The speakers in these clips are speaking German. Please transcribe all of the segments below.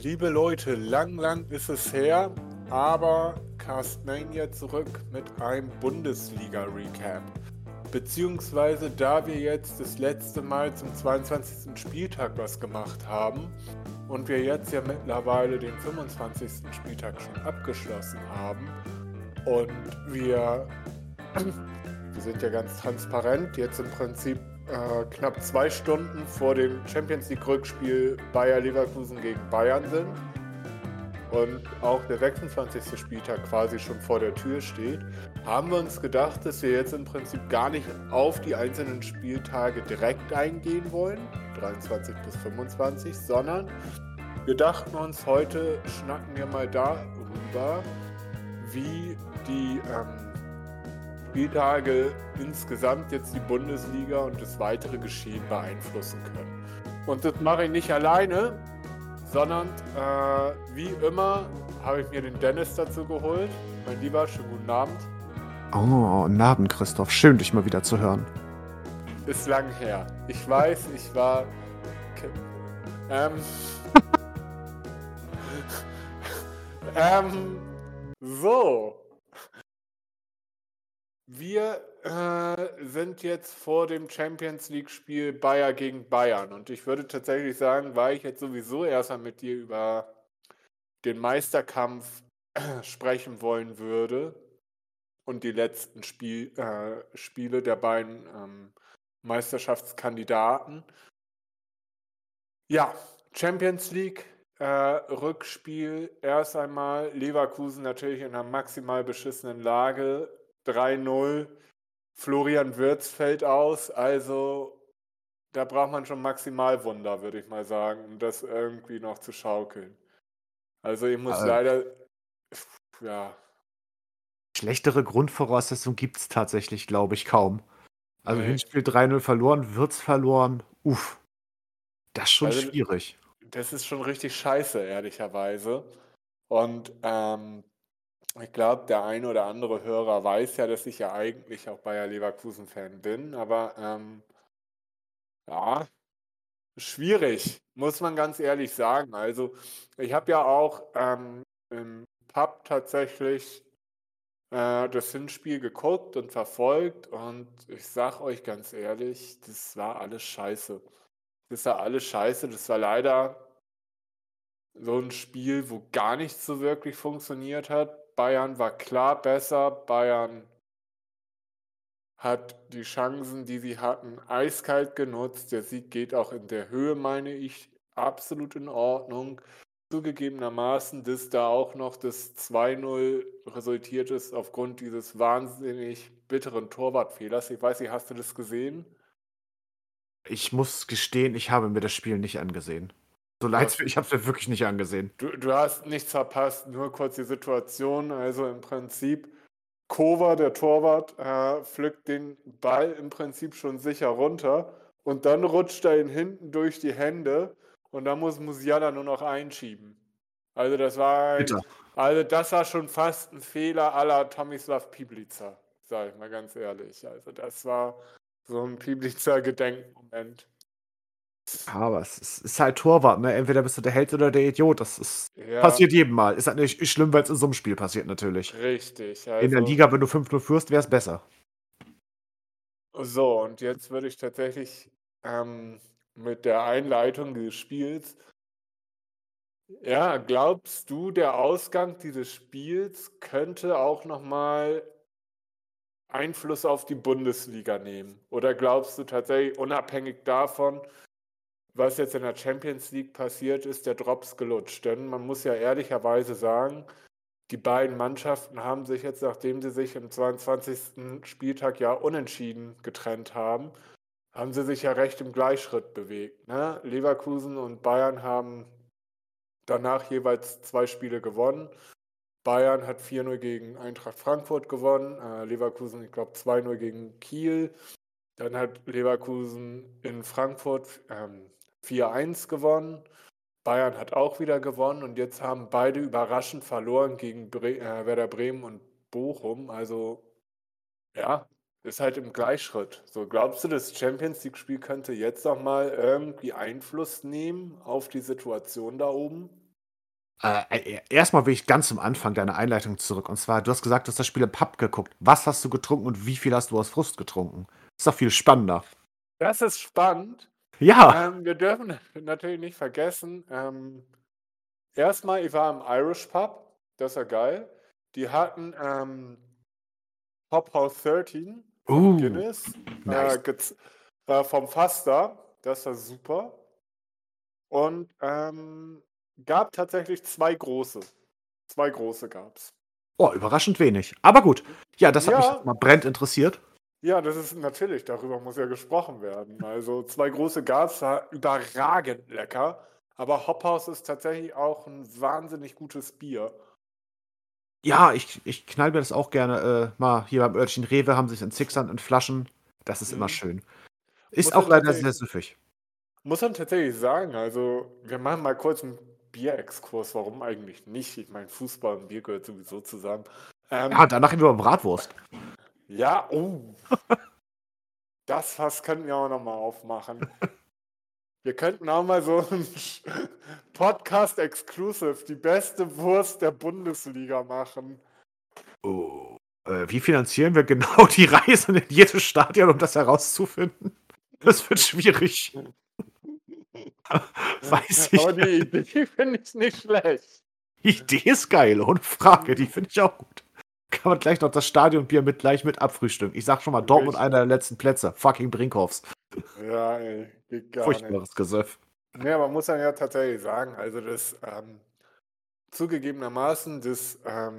Liebe Leute, lang ist es her, aber Castmania zurück mit einem Bundesliga-Recap. Beziehungsweise da wir jetzt das letzte Mal zum 22. Spieltag was gemacht haben und wir jetzt ja mittlerweile den 25. Spieltag schon abgeschlossen haben und wir sind ja ganz transparent, jetzt im Prinzip knapp 2 Stunden vor dem Champions League Rückspiel Bayer Leverkusen gegen Bayern sind und auch der 26. Spieltag quasi schon vor der Tür steht, haben wir uns gedacht, dass wir jetzt im Prinzip gar nicht auf die einzelnen Spieltage direkt eingehen wollen, 23 bis 25, sondern wir dachten uns, heute schnacken wir mal darüber, wie die Spieltage insgesamt jetzt die Bundesliga und das weitere Geschehen beeinflussen können. Und das mache ich nicht alleine, sondern wie immer habe ich mir den Dennis dazu geholt. Mein Lieber, schönen guten Abend. Oh, guten Abend, Christoph. Schön, dich mal wieder zu hören. Ist lang her. Ich weiß, ich war... So. Wir sind jetzt vor dem Champions League-Spiel Bayer gegen Bayern und ich würde tatsächlich sagen, weil ich jetzt sowieso erstmal mit dir über den Meisterkampf sprechen wollen würde und die letzten Spiele der beiden Meisterschaftskandidaten. Ja, Champions League, Rückspiel, erst einmal Leverkusen natürlich in einer maximal beschissenen Lage, 3-0. Florian Wirtz fällt aus, also da braucht man schon Maximalwunder, würde ich mal sagen, um das irgendwie noch zu schaukeln. Also ich muss leider, ja, Schlechtere Grundvoraussetzungen gibt es tatsächlich, glaube ich, kaum. Also nee. Hinspiel 3-0 verloren, Wirtz verloren. Uff, das ist schon Also schwierig. das ist schon richtig scheiße, ehrlicherweise. Und ich glaube, der eine oder andere Hörer weiß ja, dass ich ja eigentlich auch Bayer Leverkusen-Fan bin, aber ja, schwierig, muss man ganz ehrlich sagen. Also ich habe ja auch im Pub tatsächlich das Hinspiel geguckt und verfolgt und ich sag euch ganz ehrlich, das war alles scheiße. Das war alles scheiße, das war leider so ein Spiel, wo gar nichts so wirklich funktioniert hat. Bayern war klar besser, Bayern hat die Chancen, die sie hatten, eiskalt genutzt. Der Sieg geht auch in der Höhe, meine ich, absolut in Ordnung. Zugegebenermaßen, dass da auch noch das 2-0 resultiert ist aufgrund dieses wahnsinnig bitteren Torwartfehlers. Ich weiß nicht, hast du das gesehen? Ich muss gestehen, ich habe mir das Spiel nicht angesehen. So Du leid's hast, mir, ich habe es mir wirklich nicht angesehen. du hast nichts verpasst, nur kurz die Situation. Also im Prinzip, Kova, der Torwart, pflückt den Ball im Prinzip schon sicher runter und dann rutscht er ihn hinten durch die Hände und dann muss Musiala nur noch einschieben. Also Bitter. das war schon fast ein Fehler à la Tomislav Piblica, sage ich mal ganz ehrlich. Also das war so ein Piblica-Gedenkmoment. Aber es ist halt Torwart, ne? Entweder bist du der Held oder der Idiot. Ja, Passiert jedem Mal. Ist halt nicht schlimm, weil es in so einem Spiel passiert, natürlich. richtig. In der Also Liga, wenn du 5-0 führst, wäre es besser. so, und jetzt würde ich tatsächlich mit der Einleitung des Spiels, ja, glaubst du, der Ausgang dieses Spiels könnte auch nochmal Einfluss auf die Bundesliga nehmen? Oder glaubst du tatsächlich, unabhängig davon, was jetzt in der Champions League passiert ist, der Drops gelutscht? Denn man muss ja ehrlicherweise sagen, die beiden Mannschaften haben sich jetzt, nachdem sie sich im 22. Spieltag ja unentschieden getrennt haben sie sich ja recht im Gleichschritt bewegt. Ne? Leverkusen und Bayern haben danach jeweils 2 Spiele gewonnen. Bayern hat 4-0 gegen Eintracht Frankfurt gewonnen, Leverkusen, ich glaube, 2-0 gegen Kiel. Dann hat Leverkusen in Frankfurt 4-1 gewonnen. Bayern hat auch wieder gewonnen und jetzt haben beide überraschend verloren gegen Werder Bremen und Bochum. Also ja, ist halt im Gleichschritt. So, glaubst du, das Champions League-Spiel könnte jetzt noch mal irgendwie Einfluss nehmen auf die Situation da oben? Erstmal will ich ganz zum Anfang deiner Einleitung zurück. Und zwar, du hast gesagt, du hast das Spiel im Pub geguckt. Was hast du getrunken und wie viel hast du aus Frust getrunken? Ist doch viel spannender. Das ist spannend. Ja. Wir dürfen natürlich nicht vergessen, erstmal, ich war im Irish Pub, das war geil. Die hatten Hop House 13 von Guinness, Nice. vom Faster, das war super. Und gab tatsächlich zwei große. Zwei große gab's. Oh, überraschend wenig. Aber gut. Ja, das hat mich jetzt Ja, mal brennend interessiert. ja, das ist natürlich, darüber muss ja gesprochen werden. Also zwei große gab's, war überragend lecker. Aber Hop House ist tatsächlich auch ein wahnsinnig gutes Bier. Ja, ich knall mir das auch gerne mal hier beim Örtchen Rewe, haben sich in Sixern in Flaschen. Das ist immer Mhm. schön. Ist Muss auch dann leider sehr tatsächlich, süffig. muss dann tatsächlich sagen, also wir machen mal kurz einen Bierexkurs, warum eigentlich nicht? Ich meine, Fußball und Bier gehört sowieso zusammen. Ja, Ähm, danach über Bratwurst. ja, das Fass könnten wir auch nochmal aufmachen. Wir könnten auch mal so ein Podcast-Exclusive, die beste Wurst der Bundesliga machen. Oh. Wie finanzieren wir genau die Reise in jedes Stadion, um das herauszufinden? Das wird schwierig. Weiß ich. Aber die Idee finde ich nicht schlecht. Die Idee ist geil, ohne Frage. Die finde ich auch gut. Kann man gleich noch das Stadionbier gleich mit abfrühstücken. Ich sag schon mal, Dortmund einer der Richtig. letzten Plätze. Fucking Brinkhoffs. Ja, ey, geht gar nicht. Furchtbares Gesöff. Nee, man muss dann ja tatsächlich sagen, also das zugegebenermaßen, das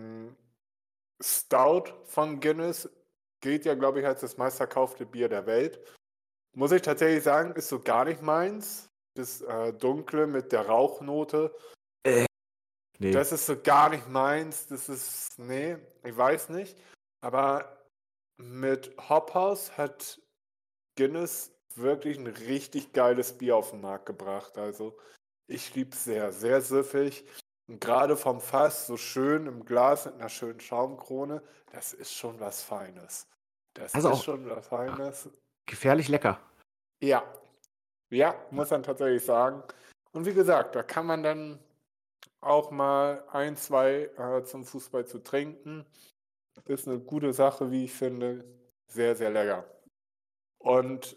Stout von Guinness gilt ja, glaube ich, als das meistverkaufte Bier der Welt. Muss ich tatsächlich sagen, ist so gar nicht meins. Das Dunkle mit der Rauchnote, Nee. das ist so gar nicht meins. Das ist, nee, ich weiß nicht. Aber mit Hop House hat Guinness wirklich ein richtig geiles Bier auf den Markt gebracht. Also ich liebe es sehr, sehr süffig. Und gerade vom Fass, so schön im Glas mit einer schönen Schaumkrone, das ist schon was Feines. Das Also ist auch schon was Feines. gefährlich lecker. Ja, ja, muss man tatsächlich sagen. Und wie gesagt, da kann man dann auch mal ein, zwei zum Fußball zu trinken. Ist eine gute Sache, wie ich finde. Sehr, sehr lecker. Und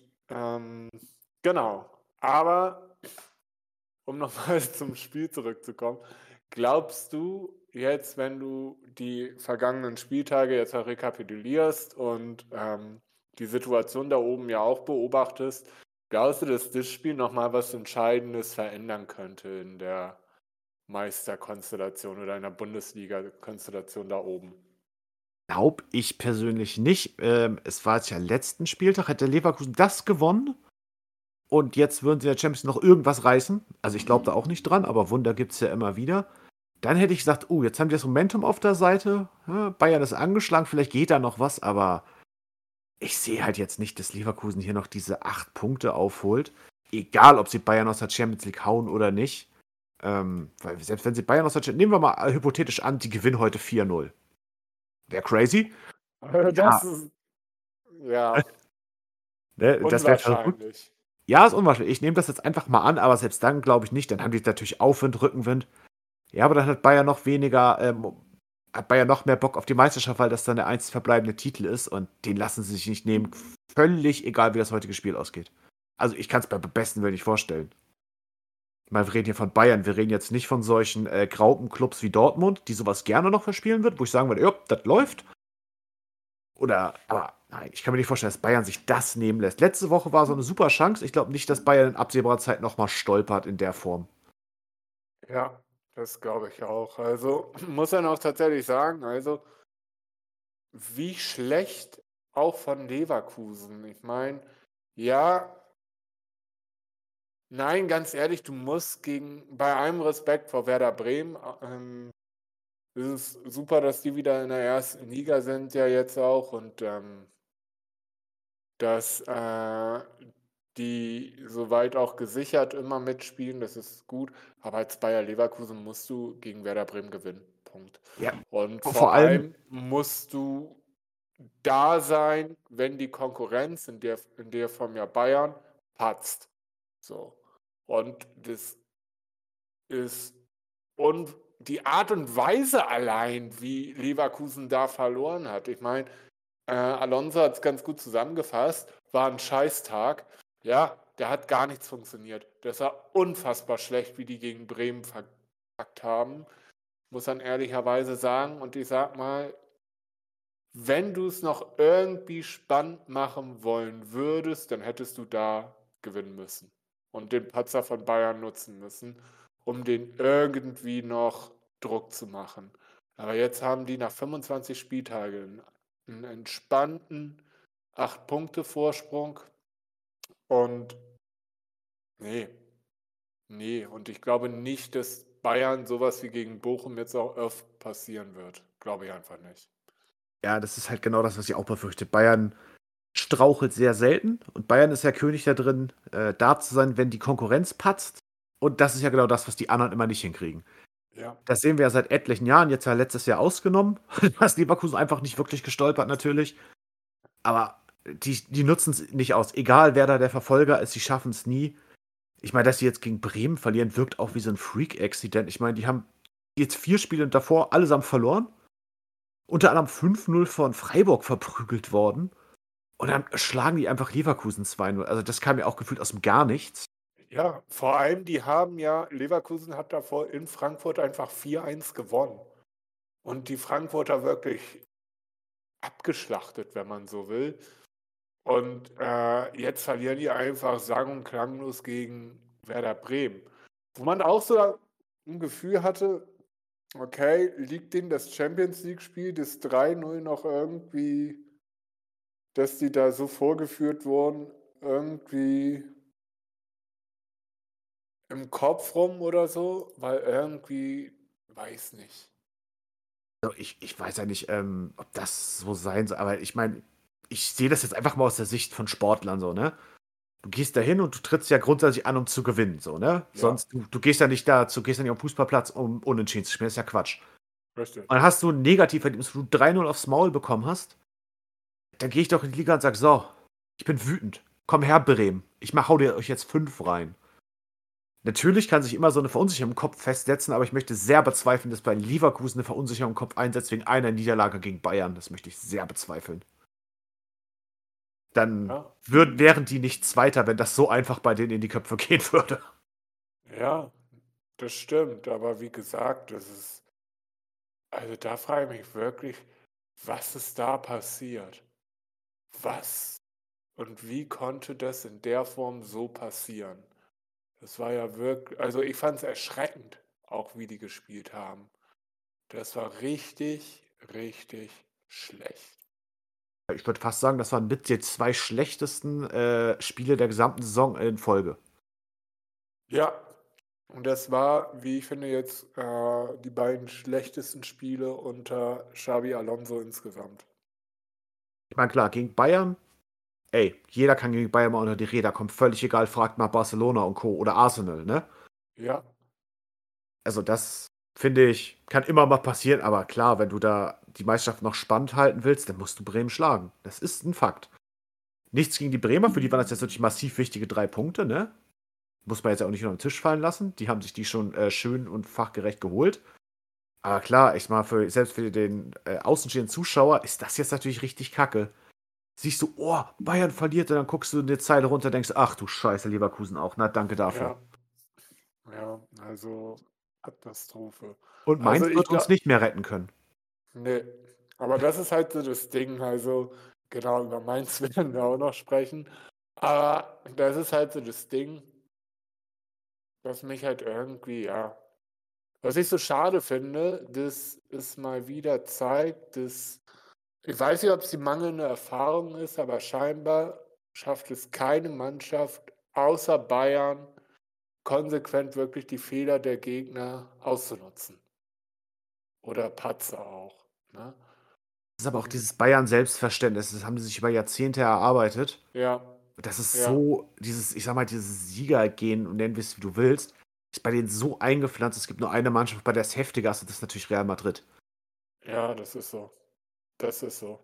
genau. Aber um nochmal zum Spiel zurückzukommen, glaubst du jetzt, wenn du die vergangenen Spieltage jetzt auch rekapitulierst und die Situation da oben ja auch beobachtest, glaubst du, dass das Spiel nochmal was Entscheidendes verändern könnte in der Meisterkonstellation oder in der Bundesliga-Konstellation da oben? Glaube ich persönlich nicht. Es war jetzt ja letzten Spieltag, hätte Leverkusen das gewonnen und jetzt würden sie in der Champions League noch irgendwas reißen. Also ich glaube da auch nicht dran, aber Wunder gibt es ja immer wieder. Dann hätte ich gesagt, jetzt haben die das Momentum auf der Seite. Ja, Bayern ist angeschlagen, vielleicht geht da noch was, aber ich sehe halt jetzt nicht, dass Leverkusen hier noch diese 8 Punkte aufholt. Egal, ob sie Bayern aus der Champions League hauen oder nicht. Weil selbst wenn sie Bayern aus der Champions League, nehmen wir mal hypothetisch an, die gewinnen heute 4-0. Wäre crazy. Das Ja, ist ja ne, das wäre verrückt. unwahrscheinlich. Ja, ist unwahrscheinlich. Ich nehme das jetzt einfach mal an, aber selbst dann glaube ich nicht. Dann haben die natürlich Aufwind, Rückenwind. Ja, aber dann hat Bayern noch weniger, hat Bayern noch mehr Bock auf die Meisterschaft, weil das dann der einzig verbleibende Titel ist und den lassen sie sich nicht nehmen. Völlig egal, wie das heutige Spiel ausgeht. Also ich kann es beim besten Willen nicht vorstellen. Ich meine, wir reden hier von Bayern, wir reden jetzt nicht von solchen Graupenclubs wie Dortmund, die sowas gerne noch verspielen wird, wo ich sagen würde, ja, das läuft. Oder, aber nein, ich kann mir nicht vorstellen, dass Bayern sich das nehmen lässt. Letzte Woche war so eine super Chance. Ich glaube nicht, dass Bayern in absehbarer Zeit nochmal stolpert in der Form. Ja, das glaube ich auch. Also muss man auch tatsächlich sagen, also wie schlecht auch von Leverkusen. Ich meine, ja, nein, ganz ehrlich, du musst bei allem Respekt vor Werder Bremen, es ist super, dass die wieder in der ersten Liga sind ja jetzt auch und dass die soweit auch gesichert immer mitspielen, das ist gut. Aber als Bayer Leverkusen musst du gegen Werder Bremen gewinnen. Punkt. Ja, Und vor vor allem, allem musst du da sein, wenn die Konkurrenz, in der Form ja Bayern, patzt. So. Und das ist die Art und Weise allein, wie Leverkusen da verloren hat. Ich meine, Alonso hat es ganz gut zusammengefasst, war ein Scheißtag. Ja, der hat gar nichts funktioniert. Das war unfassbar schlecht, wie die gegen Bremen verkackt haben, muss man ehrlicherweise sagen. Und ich sag mal, wenn du es noch irgendwie spannend machen wollen würdest, dann hättest du da gewinnen müssen und den Patzer von Bayern nutzen müssen, um den irgendwie noch Druck zu machen. Aber jetzt haben die nach 25 Spieltagen einen entspannten 8-Punkte-Vorsprung und nee, nee. Und ich glaube nicht, dass Bayern sowas wie gegen Bochum jetzt auch oft passieren wird. Glaube ich einfach nicht. Ja, das ist halt genau das, was ich auch befürchte. Bayern strauchelt sehr selten und Bayern ist ja König da drin, da zu sein, wenn die Konkurrenz patzt. Und das ist ja genau das, was die anderen immer nicht hinkriegen. Ja, Das sehen wir ja seit etlichen Jahren, jetzt ja letztes Jahr ausgenommen. Da ist Leverkusen einfach nicht wirklich gestolpert, natürlich. Aber die nutzen es nicht aus. Egal, wer da der Verfolger ist, sie schaffen es nie. Ich meine, dass sie jetzt gegen Bremen verlieren, wirkt auch wie so ein Freak-Accident. Ich meine, die haben jetzt 4 Spiele davor allesamt verloren. Unter anderem 5-0 von Freiburg verprügelt worden. Und dann schlagen die einfach Leverkusen 2-0. Also das kam mir auch gefühlt aus dem Gar nichts. ja, vor allem, die haben ja, Leverkusen hat davor in Frankfurt einfach 4-1 gewonnen. Und die Frankfurter wirklich abgeschlachtet, wenn man so will. Und jetzt verlieren die einfach sang- und klanglos gegen Werder Bremen. Wo man auch so ein Gefühl hatte, okay, liegt denen das Champions League-Spiel, das 3-0 noch irgendwie, dass die da so vorgeführt wurden, irgendwie im Kopf rum oder so? Weil irgendwie, weiß nicht. Also ich weiß ja nicht, ob das so sein soll, aber ich meine, ich sehe das jetzt einfach mal aus der Sicht von Sportlern so, ne? Du gehst da hin und du trittst ja grundsätzlich an, um zu gewinnen, so, ne? Ja, Sonst, du gehst ja nicht dazu, gehst ja nicht am Fußballplatz, um unentschieden zu spielen, das ist ja Quatsch. richtig. Und dann hast du ein Negativerlebnis, wo du 3-0 aufs Maul bekommen hast, dann gehe ich doch in die Liga und sag, so, ich bin wütend. Komm her, Bremen. Hau dir euch jetzt 5 rein. Natürlich kann sich immer so eine Verunsicherung im Kopf festsetzen, aber ich möchte sehr bezweifeln, dass bei Leverkusen eine Verunsicherung im Kopf einsetzt wegen einer Niederlage gegen Bayern. Das möchte ich sehr bezweifeln. Dann Ja, wären die nicht Zweiter, wenn das so einfach bei denen in die Köpfe gehen würde. ja, das stimmt. Aber wie gesagt, also da frage ich mich wirklich, was ist da passiert? Was und wie konnte das in der Form so passieren? Das war ja wirklich, also ich fand es erschreckend, auch wie die gespielt haben. Das war richtig, richtig schlecht. Ich würde fast sagen, das waren mit die 2 schlechtesten Spiele der gesamten Saison in Folge. Ja, und das war, wie ich finde, jetzt die beiden schlechtesten Spiele unter Xabi Alonso insgesamt. Ich meine, klar, gegen Bayern, ey, jeder kann gegen Bayern mal unter die Räder kommen, völlig egal, fragt mal Barcelona und Co. oder Arsenal, ne? Ja, Also das, finde ich, kann immer mal passieren, aber klar, wenn du da die Meisterschaft noch spannend halten willst, dann musst du Bremen schlagen. Das ist ein Fakt. Nichts gegen die Bremer, für die waren das jetzt natürlich massiv wichtige 3 Punkte, ne? Muss man jetzt auch nicht nur am Tisch fallen lassen. Die haben sich die schon schön und fachgerecht geholt. Aber klar, ich mal, selbst für den außenstehenden Zuschauer ist das jetzt natürlich richtig kacke. Siehst du, oh, Bayern verliert, und dann guckst du in die Zeile runter und denkst, ach du Scheiße, Leverkusen auch. Na, danke dafür. ja, ja, also Katastrophe. Und Also Mainz ich wird uns glaube, nicht mehr retten können. nee, aber das ist halt so das Ding, also genau, über Mainz werden wir auch noch sprechen, aber das ist halt so das Ding, was mich halt irgendwie, ja, was ich so schade finde, dass es mal wieder zeigt, dass, ich weiß nicht, ob es die mangelnde Erfahrung ist, aber scheinbar schafft es keine Mannschaft außer Bayern konsequent wirklich die Fehler der Gegner auszunutzen. Oder Patzer auch. Ne? Das ist aber auch Und dieses Bayern-Selbstverständnis, das haben die sich über Jahrzehnte erarbeitet. ja, Das ist ja, so, ich sag mal, dieses Siegergehen, und nennen wir es wie du willst, ist bei denen so eingepflanzt. Es gibt nur eine Mannschaft, bei der es heftiger ist, und das ist natürlich Real Madrid. ja, das ist so. Das ist so.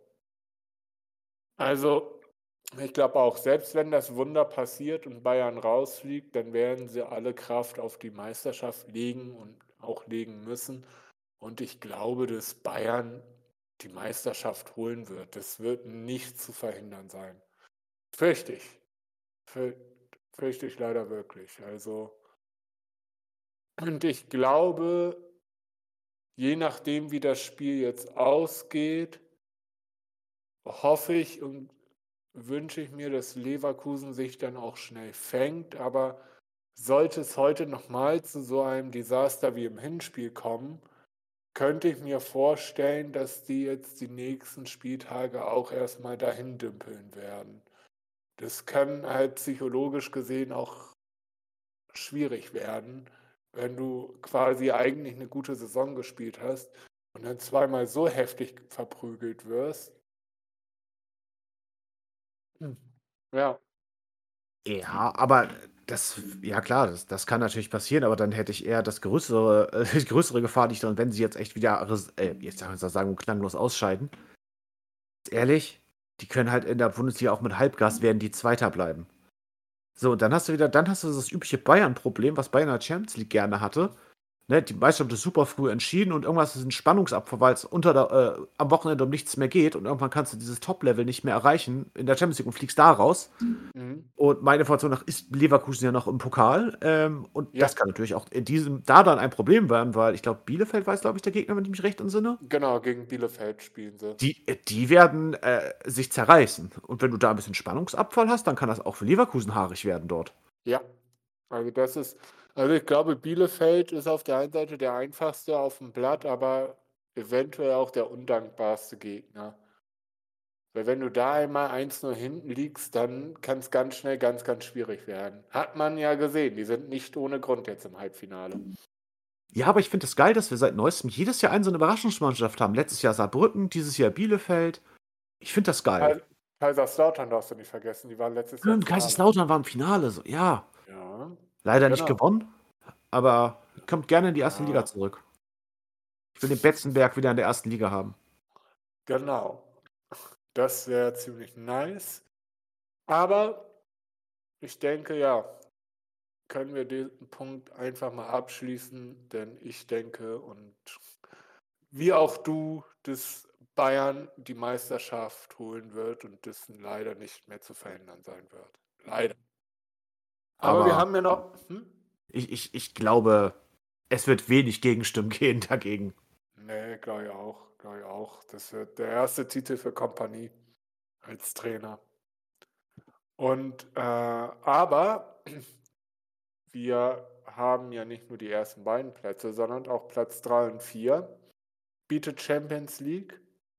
Also, ich glaube auch, selbst wenn das Wunder passiert und Bayern rausfliegt, dann werden sie alle Kraft auf die Meisterschaft legen und auch legen müssen. Und ich glaube, dass Bayern die Meisterschaft holen wird. Das wird nicht zu verhindern sein. Fürchte ich. Für- Fürchte ich leider wirklich. Also, und ich glaube, je nachdem, wie das Spiel jetzt ausgeht, hoffe ich und wünsche ich mir, dass Leverkusen sich dann auch schnell fängt. Aber sollte es heute nochmal zu so einem Desaster wie im Hinspiel kommen, könnte ich mir vorstellen, dass die jetzt die nächsten Spieltage auch erstmal dahin dümpeln werden. Das kann halt psychologisch gesehen auch schwierig werden, wenn du quasi eigentlich eine gute Saison gespielt hast und dann zweimal so heftig verprügelt wirst. Hm. Ja, Ja, aber ja klar, das kann natürlich passieren, aber dann hätte ich eher die größere Gefahr nicht drin, wenn sie jetzt echt wieder, jetzt sagen wir klanglos ausscheiden. Ganz ehrlich, die können halt in der Bundesliga auch mit Halbgas werden die Zweiter bleiben. So, und dann hast du das übliche Bayern-Problem, was Bayern in der Champions League gerne hatte. Ne, die Meisterschaft ist super früh entschieden und irgendwas ist ein Spannungsabfall, weil es am Wochenende um nichts mehr geht und irgendwann kannst du dieses Top-Level nicht mehr erreichen in der Champions League und fliegst da raus. mhm. Und meiner Information nach ist Leverkusen ja noch im Pokal. Und Ja, das kann natürlich auch da dann ein Problem werden, weil ich glaube, Bielefeld war, glaube ich, der Gegner, wenn ich mich recht entsinne. genau, gegen Bielefeld spielen sie. Die werden sich zerreißen. Und wenn du da ein bisschen Spannungsabfall hast, dann kann das auch für Leverkusen haarig werden dort. Ja, also ich glaube, Bielefeld ist auf der einen Seite der einfachste auf dem Blatt, aber eventuell auch der undankbarste Gegner. Weil wenn du da einmal 1-0 hinten liegst, dann kann es ganz schnell ganz, ganz schwierig werden. Hat man ja gesehen, die sind nicht ohne Grund jetzt im Halbfinale. Ja, aber ich finde es geil, dass wir seit neuestem jedes Jahr so eine Überraschungsmannschaft haben. Letztes Jahr Saarbrücken, dieses Jahr Bielefeld. Ich finde das geil. Kaiserslautern darfst du nicht vergessen, die waren letztes Jahr im Stimmt, Finale. Kaiserslautern war im Finale. So, ja, Ja, leider nicht genau. gewonnen, aber kommt gerne in die erste Liga Ja, zurück. Ich will den Betzenberg wieder in der ersten Liga haben. genau. Das wäre ziemlich nice. Aber ich denke, ja, können wir diesen Punkt einfach mal abschließen, denn ich denke und wie auch du, dass Bayern die Meisterschaft holen wird und das leider nicht mehr zu verhindern sein wird. Leider. Aber wir Aber haben ja noch. ich glaube, es wird wenig Gegenstimmen gehen dagegen. Nee, glaube ich auch. Glaube ich auch. Das wird der erste Titel für Kompanie als Trainer. Und aber wir haben ja nicht nur die ersten beiden Plätze, sondern auch Platz 3 und 4 bietet Champions League.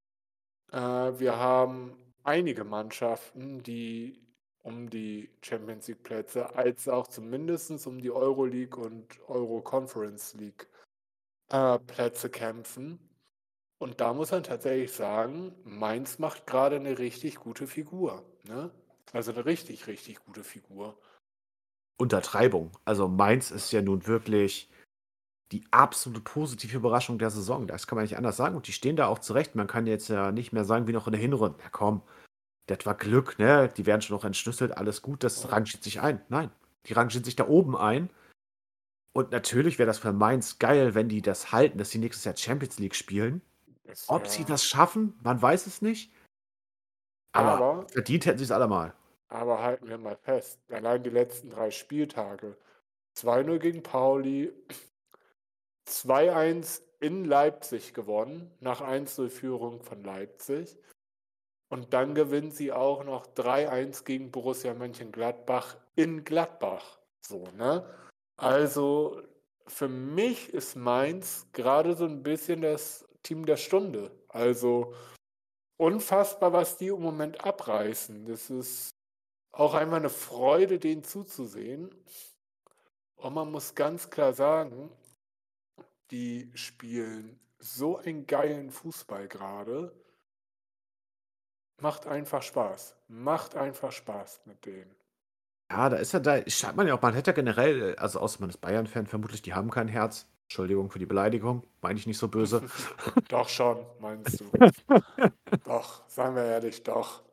Wir haben einige Mannschaften, die um die Champions League Plätze, als auch zumindest um die Euroleague und Euro Conference League Plätze kämpfen. Und da muss man tatsächlich sagen, Mainz macht gerade eine richtig gute Figur. Ne? Also eine richtig, richtig gute Figur. Untertreibung. Also Mainz ist ja nun wirklich die absolute positive Überraschung der Saison. Das kann man nicht anders sagen. Und die stehen da auch zurecht. Man kann jetzt ja nicht mehr sagen wie noch in der Hinrunde. Ja komm, das war Glück, ne? Die werden schon noch entschlüsselt, alles gut, das rangiert sich ein. Nein, die rangieren sich da oben ein. Und natürlich wäre das für Mainz geil, wenn die das halten, dass sie nächstes Jahr Champions League spielen. Ob sie das schaffen, man weiß es nicht. Aber Aber, verdient hätten sie es allemal. aber halten wir mal fest, allein die letzten 3 Spieltage. 2-0 gegen Pauli, 2-1 in Leipzig gewonnen, nach 1-0 Führung von Leipzig. Und dann gewinnt sie auch noch 3-1 gegen Borussia Mönchengladbach in Gladbach. So, ne? Also für mich ist Mainz gerade so ein bisschen das Team der Stunde. Also unfassbar, was die im Moment abreißen. Das ist auch einmal eine Freude, denen zuzusehen. Und man muss ganz klar sagen, die spielen so einen geilen Fußball gerade. Macht einfach Spaß. Macht einfach Spaß mit denen. Ja, da schreibt man ja auch, man hätte ja generell, also außer man ist Bayern-Fan, vermutlich, die haben kein Herz. Entschuldigung für die Beleidigung, meine ich nicht so böse. Doch schon, meinst du. Doch, seien wir ehrlich, doch.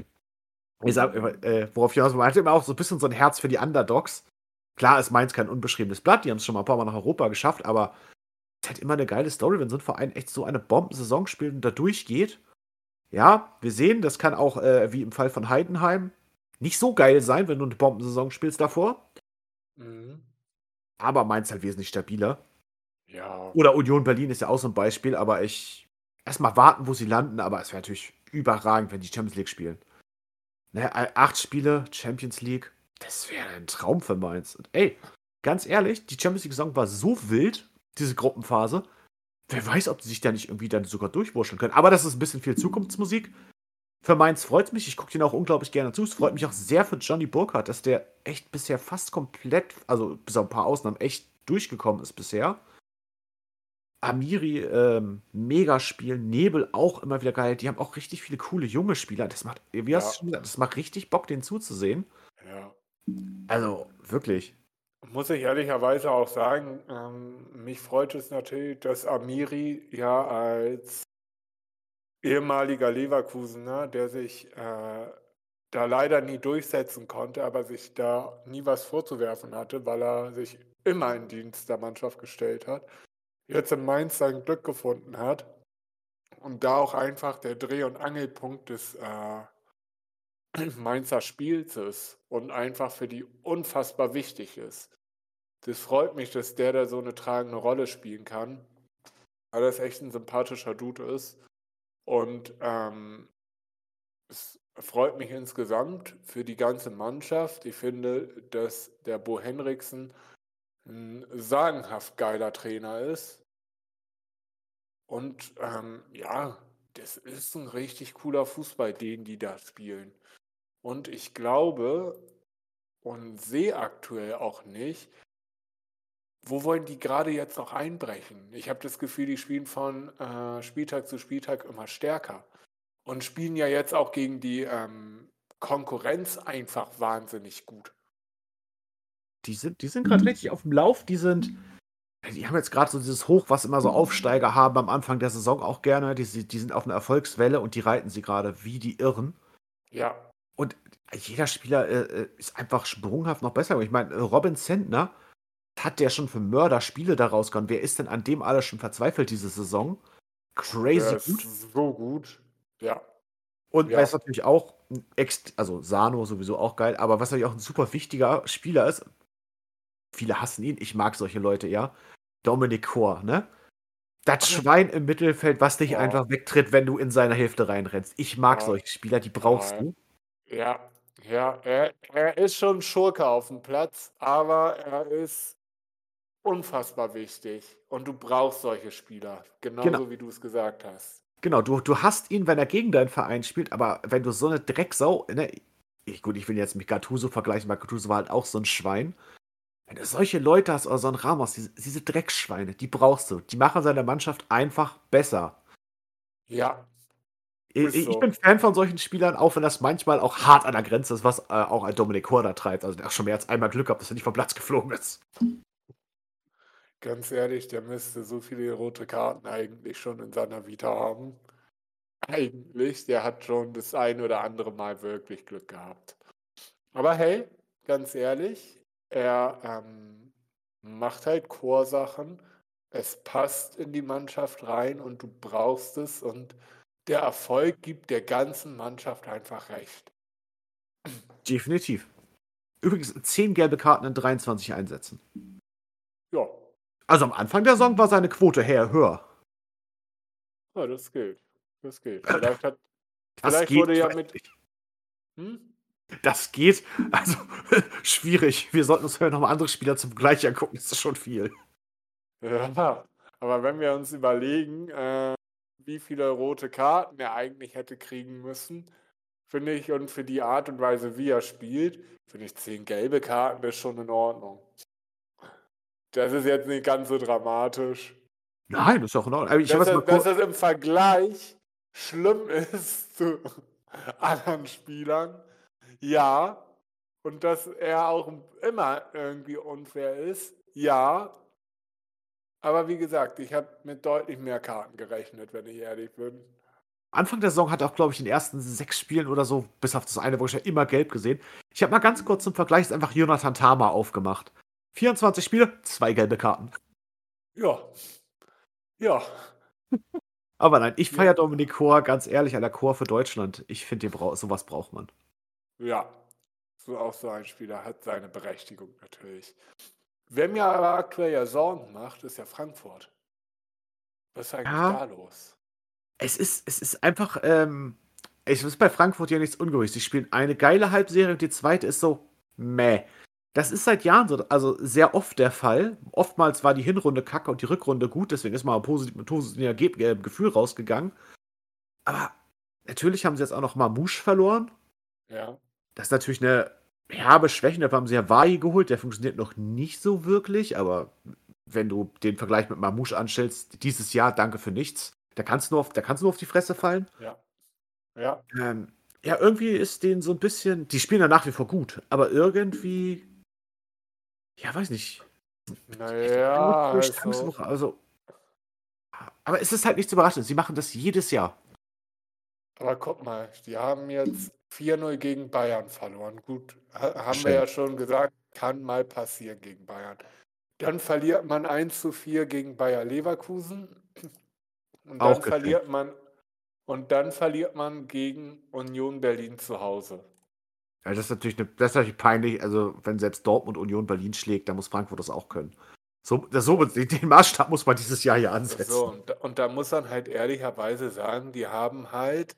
Worauf ich hinaus will, man hat immer auch so ein bisschen so ein Herz für die Underdogs. Klar ist Mainz kein unbeschriebenes Blatt, die haben es schon mal ein paar Mal nach Europa geschafft, aber ist halt immer eine geile Story, wenn so ein Verein echt so eine Bombensaison spielt und da durchgeht. Ja, wir sehen, das kann auch, wie im Fall von Heidenheim, nicht so geil sein, wenn du eine Bombensaison spielst davor. Mhm. Aber Mainz halt wesentlich stabiler. Ja, Oder Union Berlin ist ja auch so ein Beispiel, aber erstmal warten, wo sie landen, aber es wäre natürlich überragend, wenn die Champions League spielen. Ne, 8 Spiele, Champions League, das wäre ein Traum für Mainz. Und ey, ganz ehrlich, die Champions League-Saison war so wild, diese Gruppenphase. Wer weiß, ob sie sich da nicht irgendwie dann sogar durchwurschteln können. Aber das ist ein bisschen viel Zukunftsmusik. Für Mainz freut es mich. Ich gucke den auch unglaublich gerne zu. Es freut mich auch sehr für Johnny Burkhardt, dass der echt bisher fast komplett, also bis auf ein paar Ausnahmen, echt durchgekommen ist bisher. Amiri, mega Spiel. Nebel auch immer wieder geil. Die haben auch richtig viele coole junge Spieler. Das macht, wie hast ja, du schon gesagt, das macht richtig Bock, denen zuzusehen. ja. Also, wirklich. Muss ich ehrlicherweise auch sagen, mich freut es natürlich, dass Amiri ja als ehemaliger Leverkusener, der sich da leider nie durchsetzen konnte, aber sich da nie was vorzuwerfen hatte, weil er sich immer in Dienst der Mannschaft gestellt hat, jetzt in Mainz sein Glück gefunden hat und da auch einfach der Dreh- und Angelpunkt des Mainzer Spiels ist und einfach für die unfassbar wichtig ist. Das freut mich, dass der da so eine tragende Rolle spielen kann, weil das echt ein sympathischer Dude ist. Und es freut mich insgesamt für die ganze Mannschaft. Ich finde, dass der Bo Henriksen ein sagenhaft geiler Trainer ist. Und ja, das ist ein richtig cooler Fußball, den die da spielen. Und ich glaube und sehe aktuell auch nicht, wo wollen die gerade jetzt noch einbrechen? Ich habe das Gefühl, die spielen von Spieltag zu Spieltag immer stärker und spielen ja jetzt auch gegen die Konkurrenz einfach wahnsinnig gut. Die sind gerade richtig auf dem Lauf. Die haben jetzt gerade so dieses Hoch, was immer so Aufsteiger haben am Anfang der Saison auch gerne. Die sind auf einer Erfolgswelle und die reiten sie gerade wie die Irren. Ja, Und jeder Spieler ist einfach sprunghaft noch besser. Ich meine, Robin Zentner hat der schon für Mörder-Spiele da rausgehauen. Wer ist denn an dem alles schon verzweifelt diese Saison? der Crazy ist gut. so gut. Ja, Und wer ja, ist natürlich auch also Sano sowieso auch geil, aber was natürlich auch ein super wichtiger Spieler ist, viele hassen ihn, ich mag solche Leute, ja. Dominic Kor, ne? Das Schwein im Mittelfeld, was dich oh, einfach wegtritt, wenn du in seine Hälfte reinrennst. Ich mag oh, solche Spieler, die brauchst oh, du. ja, ja, er ist schon Schurke auf dem Platz, aber er ist unfassbar wichtig und du brauchst solche Spieler, Genau. genauso wie du es gesagt hast. Genau, du hast ihn, wenn er gegen deinen Verein spielt, aber wenn du so eine Drecksau, ne, gut, ich will jetzt mit Gattuso vergleichen, weil Gattuso war halt auch so ein Schwein. Wenn du solche Leute hast oder so ein Ramos, diese Drecksschweine, die brauchst du. Die machen seine Mannschaft einfach besser. Ja, ist Ich bin so. Fan von solchen Spielern, auch wenn das manchmal auch hart an der Grenze ist, was auch ein Dominik Korda treibt. Also der hat schon mehr als einmal Glück gehabt, dass er nicht vom Platz geflogen ist. Ganz ehrlich, der müsste so viele rote Karten eigentlich schon in seiner Vita haben. Eigentlich, der hat schon das ein oder andere Mal wirklich Glück gehabt. Aber hey, ganz ehrlich, er macht halt Chorsachen. Es passt in die Mannschaft rein und du brauchst es und der Erfolg gibt der ganzen Mannschaft einfach recht. Definitiv. Übrigens 10 gelbe Karten in 23 Einsätzen. Ja, Also am Anfang der Saison war seine Quote höher. ja, das geht. Das geht. Das Vielleicht geht, wurde ich ja weiß mit. nicht. Hm? Das geht. Also schwierig. Wir sollten uns noch mal andere Spieler zum Vergleich angucken. Das ist schon viel. Ja, aber wenn wir uns überlegen, wie viele rote Karten er eigentlich hätte kriegen müssen, finde ich, und für die Art und Weise, wie er spielt, finde ich 10 gelbe Karten ist schon in Ordnung. Das ist jetzt nicht ganz so dramatisch. Nein, das ist auch in Ordnung. Aber ich habe Dass, jetzt er, mal dass kurz. das im Vergleich schlimm ist zu anderen Spielern, ja. Und dass er auch immer irgendwie unfair ist, ja. Aber wie gesagt, ich habe mit deutlich mehr Karten gerechnet, wenn ich ehrlich bin. Anfang der Saison hat er auch, glaube ich, in den ersten 6 Spielen oder so, bis auf das eine, wo ich ja immer gelb gesehen. Ich habe mal ganz kurz zum Vergleich einfach Jonathan Tama aufgemacht. 24 Spiele, 2 gelbe Karten. Ja, Ja, Aber nein, ich ja, feiere Dominik Kor, ganz ehrlich, Alter, Kor für Deutschland. Ich finde, sowas braucht man. ja. So auch so ein Spieler hat seine Berechtigung natürlich. Wer mir aber aktuell ja Sorgen macht, ist ja Frankfurt. Was ist eigentlich Ja, da los? es ist einfach, es ist bei Frankfurt ja nichts Ungewöhnliches. Sie spielen eine geile Halbserie und die zweite ist so, meh. Das ist seit Jahren so, also sehr oft der Fall. Oftmals war die Hinrunde kacke und die Rückrunde gut, deswegen ist mal ein positives Gefühl rausgegangen. Aber natürlich haben sie jetzt auch noch Mamouche verloren. Ja, Das ist natürlich eine herbe Schwäche. Dafür haben sie Hawaii geholt. Der funktioniert noch nicht so wirklich, aber wenn du den Vergleich mit Mamouche anstellst, dieses Jahr danke für nichts. Der kannst nur auf die Fresse fallen. ja, ja. Ähm, ja, irgendwie ist denen so ein bisschen. Die spielen ja nach wie vor gut, aber irgendwie, ja, weiß nicht. Naja, also, Also, aber es ist halt nichts Überraschendes. Sie machen das jedes Jahr. aber guck mal, die haben jetzt 4-0 gegen Bayern verloren. Gut, haben wir Geschenkt. ja schon gesagt, kann mal passieren gegen Bayern. Dann verliert man 1-4 gegen Bayer Leverkusen und Auch dann geschenkt. verliert man und dann verliert man gegen Union Berlin zu Hause. Ja, das ist natürlich peinlich. Also, wenn selbst Dortmund Union Berlin schlägt, dann muss Frankfurt das auch können. So, Den Maßstab muss man dieses Jahr hier so ansetzen. und da muss man halt ehrlicherweise sagen, die haben halt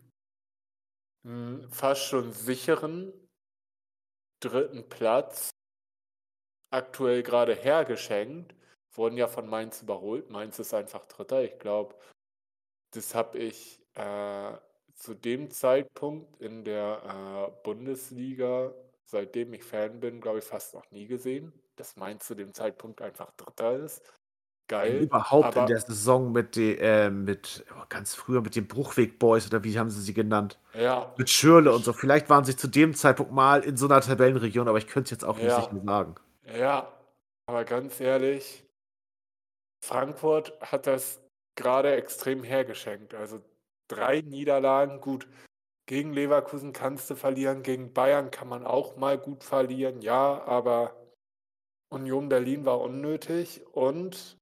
fast schon sicheren dritten Platz aktuell gerade hergeschenkt, wurden ja von Mainz überholt. Mainz ist einfach Dritter. Ich glaube, das habe ich zu dem Zeitpunkt in der Bundesliga, seitdem ich Fan bin, glaube ich, fast noch nie gesehen, dass Mainz zu dem Zeitpunkt einfach Dritter ist. Geil, Überhaupt in der aber Saison ganz früher mit den Bruchweg Boys oder wie haben sie genannt? ja, Mit Schürrle und so. besch- Vielleicht waren sie zu dem Zeitpunkt mal in so einer Tabellenregion, aber ich könnte es jetzt auch nicht sicher ja, sagen. ja, aber ganz ehrlich, Frankfurt hat das gerade extrem hergeschenkt. Also 3 Niederlagen, gut, gegen Leverkusen kannst du verlieren, gegen Bayern kann man auch mal gut verlieren, ja, aber Union Berlin war unnötig und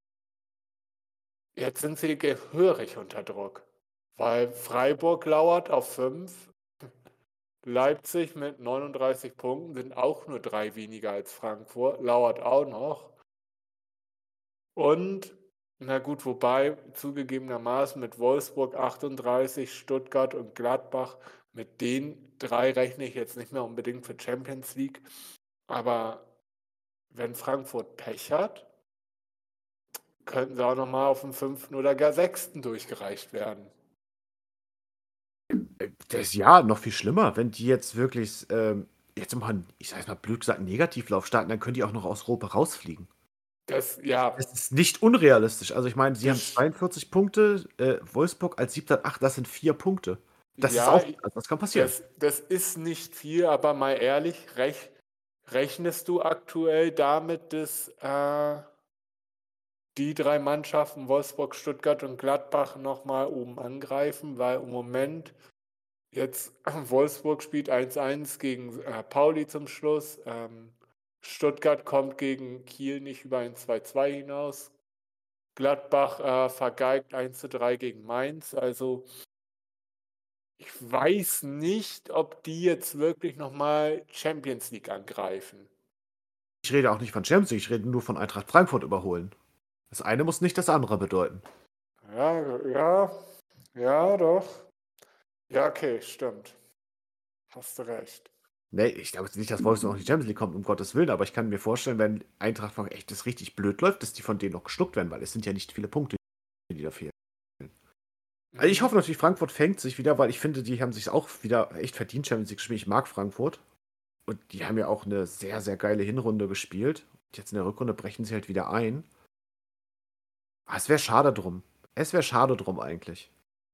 jetzt sind sie gehörig unter Druck, weil Freiburg lauert auf 5, Leipzig mit 39 Punkten sind auch nur 3 weniger als Frankfurt, lauert auch noch. Und, na gut, wobei zugegebenermaßen mit Wolfsburg 38, Stuttgart und Gladbach, mit den 3 rechne ich jetzt nicht mehr unbedingt für Champions League. Aber wenn Frankfurt Pech hat, könnten sie auch nochmal auf den 5. oder gar 6. durchgereicht werden. Das ist ja noch viel schlimmer, wenn die jetzt wirklich, jetzt mal, ich sag mal blöd gesagt, einen Negativlauf starten, dann können die auch noch aus Europa rausfliegen. Das, ja, Das ist nicht unrealistisch. Also ich meine, sie haben das, 42 Punkte, Wolfsburg als 7. 8, das sind 4 Punkte. Das ist ja, auch, also das kann passieren. das ist nicht viel, aber mal ehrlich, rechnest du aktuell damit, dass die 3 Mannschaften Wolfsburg, Stuttgart und Gladbach nochmal oben angreifen, weil im Moment jetzt Wolfsburg spielt 1-1 gegen Pauli zum Schluss. Stuttgart kommt gegen Kiel nicht über ein 2-2 hinaus. Gladbach vergeigt 1-3 gegen Mainz. Also ich weiß nicht, ob die jetzt wirklich nochmal Champions League angreifen. Ich rede auch nicht von Champions League, ich rede nur von Eintracht Frankfurt überholen. Das eine muss nicht das andere bedeuten. Ja, ja, ja, doch. Ja, okay, stimmt. Hast du recht. Ne, ich glaube jetzt nicht, dass Wolfsburg noch in die Champions League kommt, um Gottes Willen, aber ich kann mir vorstellen, wenn Eintracht Frankfurt echt das richtig blöd läuft, dass die von denen noch geschluckt werden, weil es sind ja nicht viele Punkte, die da fehlen. Also ich Mhm. hoffe natürlich, Frankfurt fängt sich wieder, weil ich finde, die haben sich auch wieder echt verdient, Champions League gespielt. Ich mag Frankfurt. Und die haben ja auch eine sehr, sehr geile Hinrunde gespielt. Und jetzt in der Rückrunde brechen sie halt wieder ein. Aber es wäre schade drum. Es wäre schade drum eigentlich.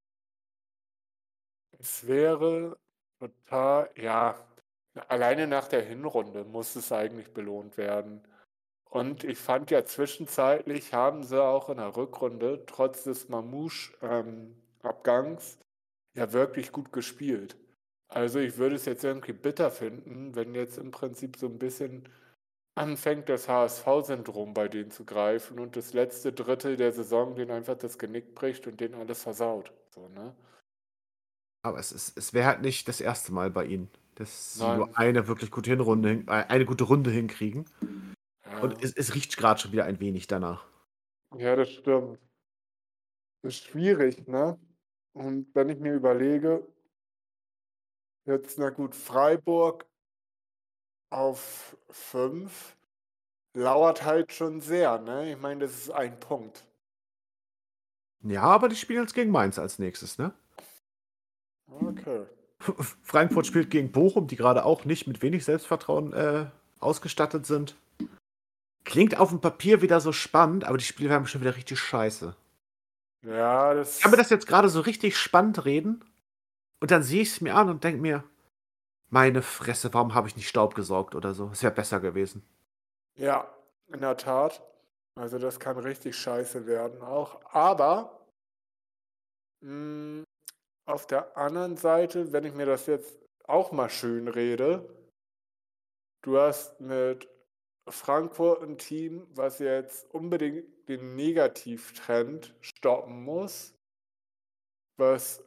Es wäre total, ja, alleine nach der Hinrunde muss es eigentlich belohnt werden. Und ich fand ja zwischenzeitlich haben sie auch in der Rückrunde trotz des Mamouche-Abgangs ja wirklich gut gespielt. Also ich würde es jetzt irgendwie bitter finden, wenn jetzt im Prinzip so ein bisschen anfängt, das HSV-Syndrom bei denen zu greifen und das letzte Drittel der Saison denen einfach das Genick bricht und denen alles versaut, so, ne? Aber es wäre halt nicht das erste Mal bei ihnen, dass sie nur Nein, eine wirklich gute eine gute Runde hinkriegen. Und ja. es riecht gerade schon wieder ein wenig danach. Ja, das stimmt. Ist schwierig, ne? Und wenn ich mir überlege, jetzt, na gut, Freiburg auf 5 lauert halt schon sehr, ne? Ich meine, das ist ein Punkt. Ja, aber die spielen jetzt gegen Mainz als nächstes, ne? Okay. Frankfurt spielt gegen Bochum, die gerade auch nicht mit wenig Selbstvertrauen ausgestattet sind. Klingt auf dem Papier wieder so spannend, aber die Spiele werden schon wieder richtig scheiße. Ja, Ich kann mir das das jetzt gerade so richtig spannend reden und dann sehe ich es mir an und denke mir, meine Fresse, warum habe ich nicht Staub gesaugt oder so? Es wäre besser gewesen. ja, in der Tat. Also, das kann richtig scheiße werden auch. Aber, hm, auf der anderen Seite, wenn ich mir das jetzt auch mal schön rede, du hast mit Frankfurt ein Team, was jetzt unbedingt den Negativtrend stoppen muss, was,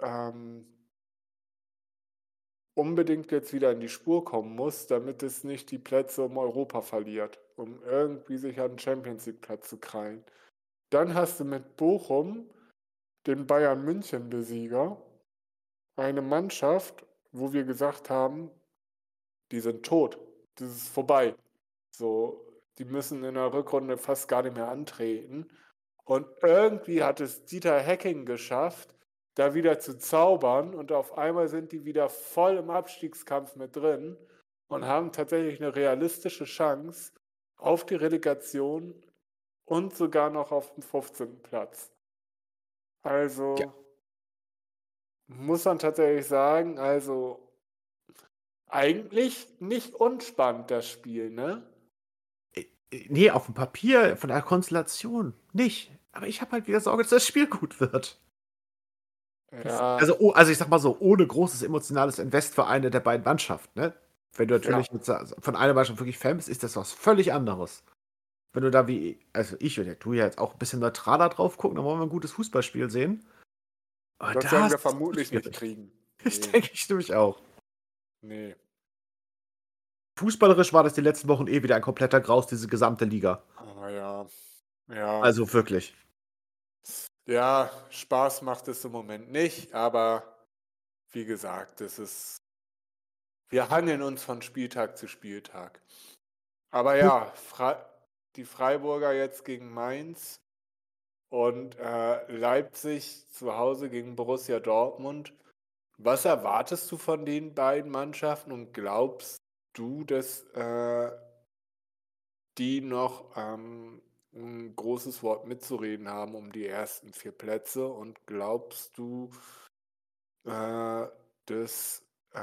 unbedingt jetzt wieder in die Spur kommen muss, damit es nicht die Plätze um Europa verliert, um irgendwie sich an 'n Champions-League-Platz zu krallen. Dann hast du mit Bochum den Bayern-München-Besieger, eine Mannschaft, wo wir gesagt haben: „Die sind tot. Das ist vorbei.“ So, die müssen in der Rückrunde fast gar nicht mehr antreten. Und irgendwie hat es Dieter Hecking geschafft, da wieder zu zaubern und auf einmal sind die wieder voll im Abstiegskampf mit drin und haben tatsächlich eine realistische Chance auf die Relegation und sogar noch auf dem 15. Platz. Ja. Also, muss man tatsächlich sagen, also, eigentlich nicht unspannend das Spiel, ne? Nee, auf dem Papier, von der Konstellation nicht. Aber ich habe halt wieder Sorge, dass das Spiel gut wird. Ja, Also ich sag mal so, ohne großes emotionales Invest für eine der beiden Mannschaften, ne? Wenn du ja, natürlich jetzt von einer Mannschaft wirklich Fan bist, ist das was völlig anderes. Wenn du da wie, also ich oder du ja jetzt auch ein bisschen neutraler drauf gucken, dann wollen wir ein gutes Fußballspiel sehen. Und das werden das wir wird vermutlich nicht schwierig. kriegen. Das Ne, denke ich nämlich auch. ne. Fußballerisch war das die letzten Wochen eh wieder ein kompletter Graus, diese gesamte Liga. Aber ja, ja. Also wirklich. Ja, Spaß macht es im Moment nicht, aber wie gesagt, es ist wir hangeln uns von Spieltag zu Spieltag. Aber Gut. ja, die Freiburger jetzt gegen Mainz und, Leipzig zu Hause gegen Borussia Dortmund. Was erwartest du von den beiden Mannschaften und glaubst du, dass, die noch, 'n großes Wort mitzureden haben um die ersten 4 Plätze? Und glaubst du, dass,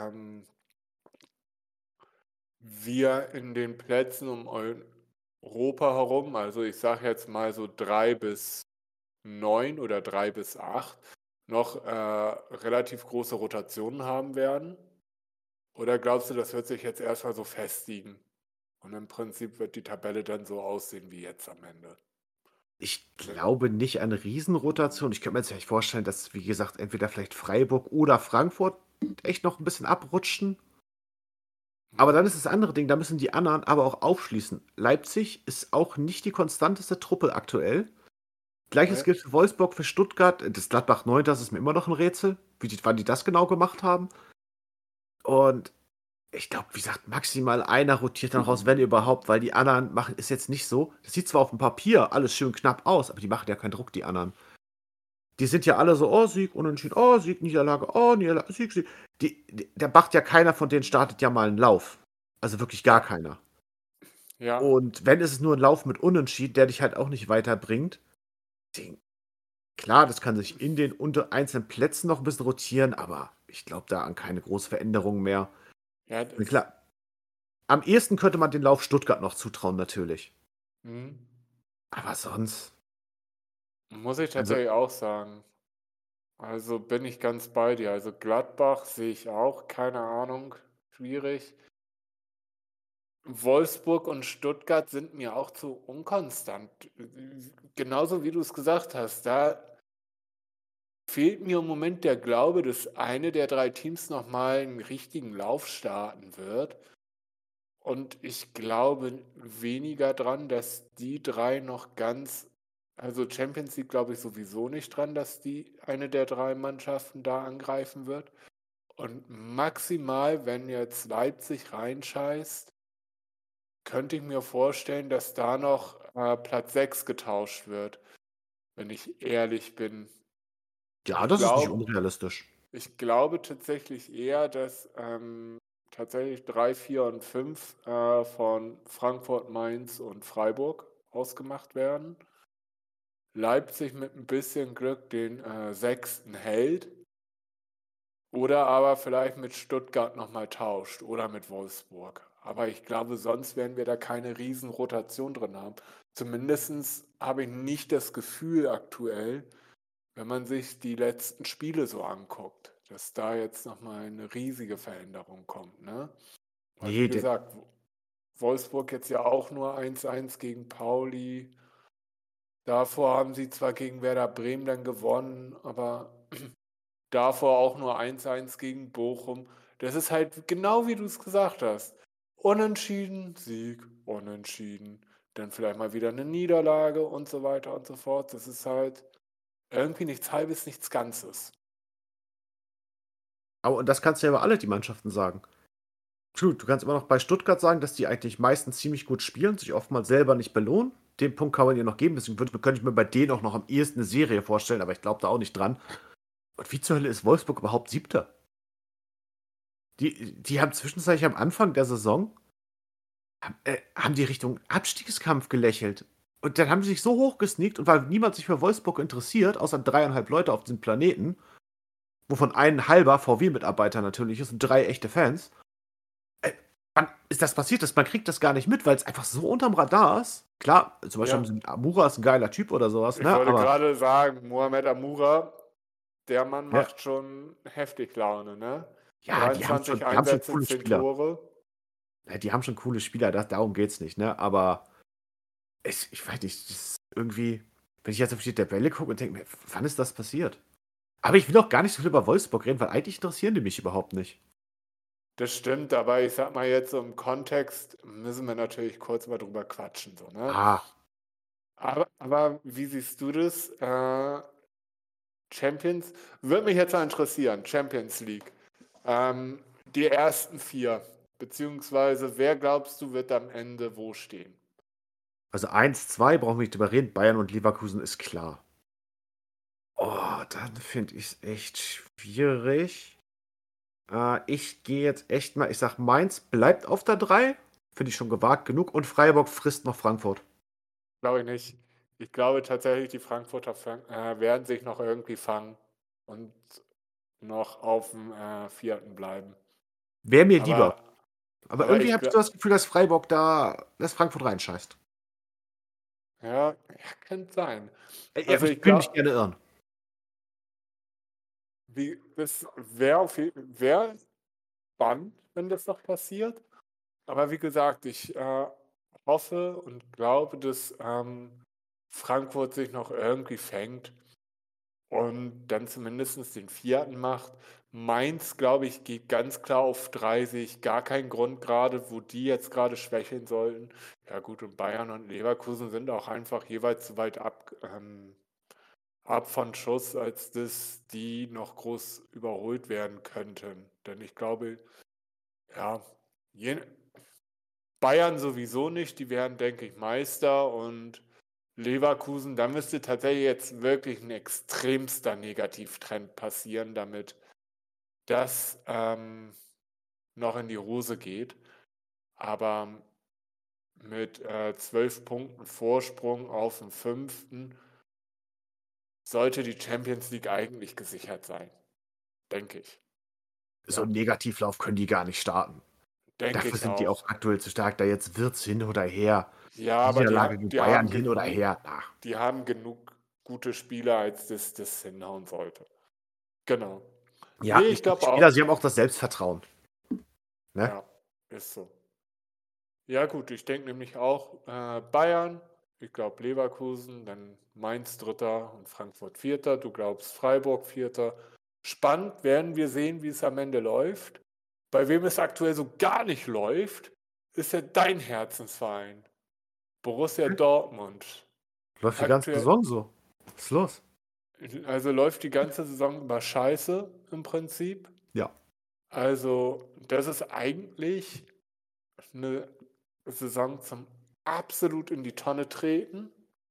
wir in den Plätzen um Europa herum, also ich sage jetzt mal so 3 bis 9 oder 3 bis 8, noch, relativ große Rotationen haben werden? Oder glaubst du, das wird sich jetzt erst mal so festigen und im Prinzip wird die Tabelle dann so aussehen wie jetzt am Ende? Ich glaube nicht an 'ne Riesenrotation. Ich könnte mir jetzt vielleicht vorstellen, dass, wie gesagt, entweder vielleicht Freiburg oder Frankfurt echt noch 'n bisschen abrutschen. Aber dann Mhm. ist das andere Ding, da müssen die anderen aber auch aufschließen. Leipzig ist auch nicht die konstanteste Truppe aktuell. Gleiches Ne, gilt für Wolfsburg, für Stuttgart. Das Gladbach 9, das ist mir immer noch 'n Rätsel, wann die das genau gemacht haben. Und ich glaube, wie gesagt, maximal einer rotiert dann raus, wenn überhaupt, weil die anderen machen ist jetzt nicht so, das sieht zwar auf dem Papier alles schön knapp aus, aber die machen ja keinen Druck, die anderen. Die sind ja alle so: „Oh, Sieg, Unentschieden, oh, Sieg, Niederlage, oh, Niederlage, Sieg, Sieg.“ Da macht ja keiner von denen startet ja mal 'n Lauf. Also wirklich gar ja, keiner. ja, Und wenn, ist es nur 'n Lauf mit Unentschieden, der dich halt auch nicht weiterbringt. Deswegen, klar, das kann sich in den einzelnen Plätzen noch 'n bisschen rotieren, aber ich glaube da an keine große Veränderung mehr. ja, Und das klar, am ehesten könnte man den Lauf Stuttgart noch zutrauen natürlich. mhm, Aber sonst, muss ich also, tatsächlich auch sagen. Also, bin ich ganz bei dir. Also, Gladbach sehe ich auch, keine Ahnung, schwierig. Wolfsburg und Stuttgart sind mir auch zu unkonstant. Genauso wie du es gesagt hast, da fehlt mir im Moment der Glaube, dass eine der 3 Teams noch mal 'n richtigen Lauf starten wird. Und ich glaube weniger dran, dass die 3 noch ganz also, Champions League glaube ich sowieso nicht dran, dass die eine der 3 Mannschaften da angreifen wird. Und maximal, wenn jetzt Leipzig reinscheißt, könnte ich mir vorstellen, dass da noch, Platz 6 getauscht wird, wenn ich ehrlich bin. Ja, Ich das ist nicht glaube unrealistisch. ich glaube tatsächlich eher, dass, tatsächlich 3, 4 und 5 von Frankfurt, Mainz und Freiburg ausgemacht werden. Leipzig mit ein bisschen Glück den, 6. hält oder aber vielleicht mit Stuttgart noch mal tauscht oder mit Wolfsburg. Aber ich glaube, sonst werden wir da keine Riesenrotation drin haben. Zumindestens habe ich nicht das Gefühl aktuell, wenn man sich die letzten Spiele so anguckt, dass da jetzt noch mal 'ne riesige Veränderung kommt, ne? Weil wie Nee, gesagt, Wolfsburg jetzt ja auch nur 1:1 gegen Pauli. Davor haben sie zwar gegen Werder Bremen dann gewonnen, aber davor auch nur 1:1 gegen Bochum. Das ist halt genau wie du es gesagt hast. Unentschieden, Sieg, unentschieden, dann vielleicht mal wieder eine Niederlage und so weiter und so fort. Das ist halt irgendwie nichts Halbes, nichts Ganzes. aber und das kannst du ja über alle die Mannschaften sagen. Gut, du kannst immer noch bei Stuttgart sagen, dass die eigentlich meistens ziemlich gut spielen, sich oftmals selber nicht belohnen. Den Punkt kann man ihr noch geben, deswegen könnte ich mir bei denen auch noch am ehesten eine Serie vorstellen, aber ich glaube da auch nicht dran. Und wie zur Hölle ist Wolfsburg überhaupt Siebter? Die haben zwischenzeitlich am Anfang der Saison, haben die Richtung Abstiegskampf gelächelt. Und dann haben sie sich so hochgesneakt und weil niemand sich für Wolfsburg interessiert, außer 3,5 Leute auf diesem Planeten, wovon ein halber VW-Mitarbeiter natürlich ist und 3 echte Fans. Wann ist das passiert? Man kriegt das gar nicht mit, weil es einfach so unterm Radar ist. Klar, zum Beispiel haben Ja, sie mit Amura ist ein geiler Typ oder sowas, ich ne? wollte Aber gerade sagen, Mohamed Amoura, der Mann ja, macht schon heftig Laune, ne? ja, 23 die haben schon Einsätze, coole 10 Spieler. Tore. Ja, die haben schon coole Spieler, darum geht's nicht, ne? Aber ich weiß nicht, das ist irgendwie, wenn ich jetzt auf die Tabelle gucke und denke mir, wann ist das passiert? Aber ich will auch gar nicht so viel über Wolfsburg reden, weil eigentlich interessieren die mich überhaupt nicht. Das stimmt, aber ich sag mal jetzt so im Kontext müssen wir natürlich kurz mal drüber quatschen, so, ne? Ah, Aber wie siehst du das? Champions würde mich jetzt mal interessieren, Champions League. Die ersten 4, beziehungsweise wer glaubst du, wird am Ende wo stehen? also 1, 2 brauchen wir nicht drüber reden. Bayern und Leverkusen ist klar. Oh, dann finde ich es echt schwierig. Ich gehe jetzt echt mal, ich sag, Mainz bleibt auf der 3. Finde ich schon gewagt genug. Und Freiburg frisst noch Frankfurt. Glaube ich nicht. Ich glaube tatsächlich, die Frankfurter werden sich noch irgendwie fangen und noch auf dem 4. bleiben. Wäre mir lieber. Aber, Aber aber irgendwie ich habe ich glaube, so das Gefühl, dass Freiburg dass Frankfurt reinscheißt. ja, könnte sein. Ja, Also ich ich will mich glaube, gerne irren. das wäre spannend, wenn das noch passiert. Aber wie gesagt, ich hoffe und glaube, dass Frankfurt sich noch irgendwie fängt und dann zumindest den 4. macht. Mainz, glaube ich, geht ganz klar auf 3, sehe ich gar keinen Grund gerade, wo die jetzt gerade schwächeln sollten. Ja gut, und Bayern und Leverkusen sind auch einfach jeweils zu weit ab von Schuss, als dass die noch groß überholt werden könnten. Denn ich glaube, ja, je, Bayern sowieso nicht, die werden, denke ich, Meister und Leverkusen, da müsste tatsächlich jetzt wirklich ein extremster Negativtrend passieren, damit das noch in die Hose geht. Aber mit 12 Punkten Vorsprung auf dem 5. sollte die Champions League eigentlich gesichert sein, denke ich. So Ja, einen Negativlauf können die gar nicht starten. denke Dafür ich sind die auch. auch aktuell zu stark. Da jetzt wird's hin oder her. Ja, aber Niederlage gegen Bayern hin oder her. Ach, die haben genug gute Spieler, als das hinhauen sollte. Genau. ja, Nee, ich nicht nur die glaube Spieler, auch. sie haben auch das Selbstvertrauen. Ne? Ja, ist so. Ja gut, ich denke nämlich auch, Bayern, ich glaube Leverkusen, dann Mainz Dritter und Frankfurt Vierter. Du glaubst Freiburg Vierter. Spannend werden wir sehen, wie es am Ende läuft. Bei wem es aktuell so gar nicht läuft, ist ja dein Herzensverein, Borussia Dortmund. Läuft die ganze Aktuell, Saison so. Was ist los? also läuft die ganze Saison über Scheiße im Prinzip. Ja. Also das ist eigentlich eine Saison zum absolut in die Tonne treten.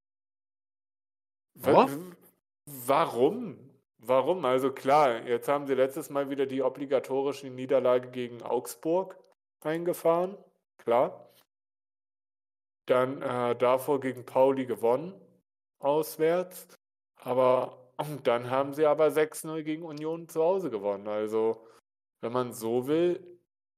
Oh? Warum? Warum? Also klar, jetzt haben sie letztes Mal wieder die obligatorische Niederlage gegen Augsburg eingefahren, klar. Dann davor gegen Pauli gewonnen, auswärts. Aber dann haben sie aber 6-0 gegen Union zu Hause gewonnen. Also, wenn man so will,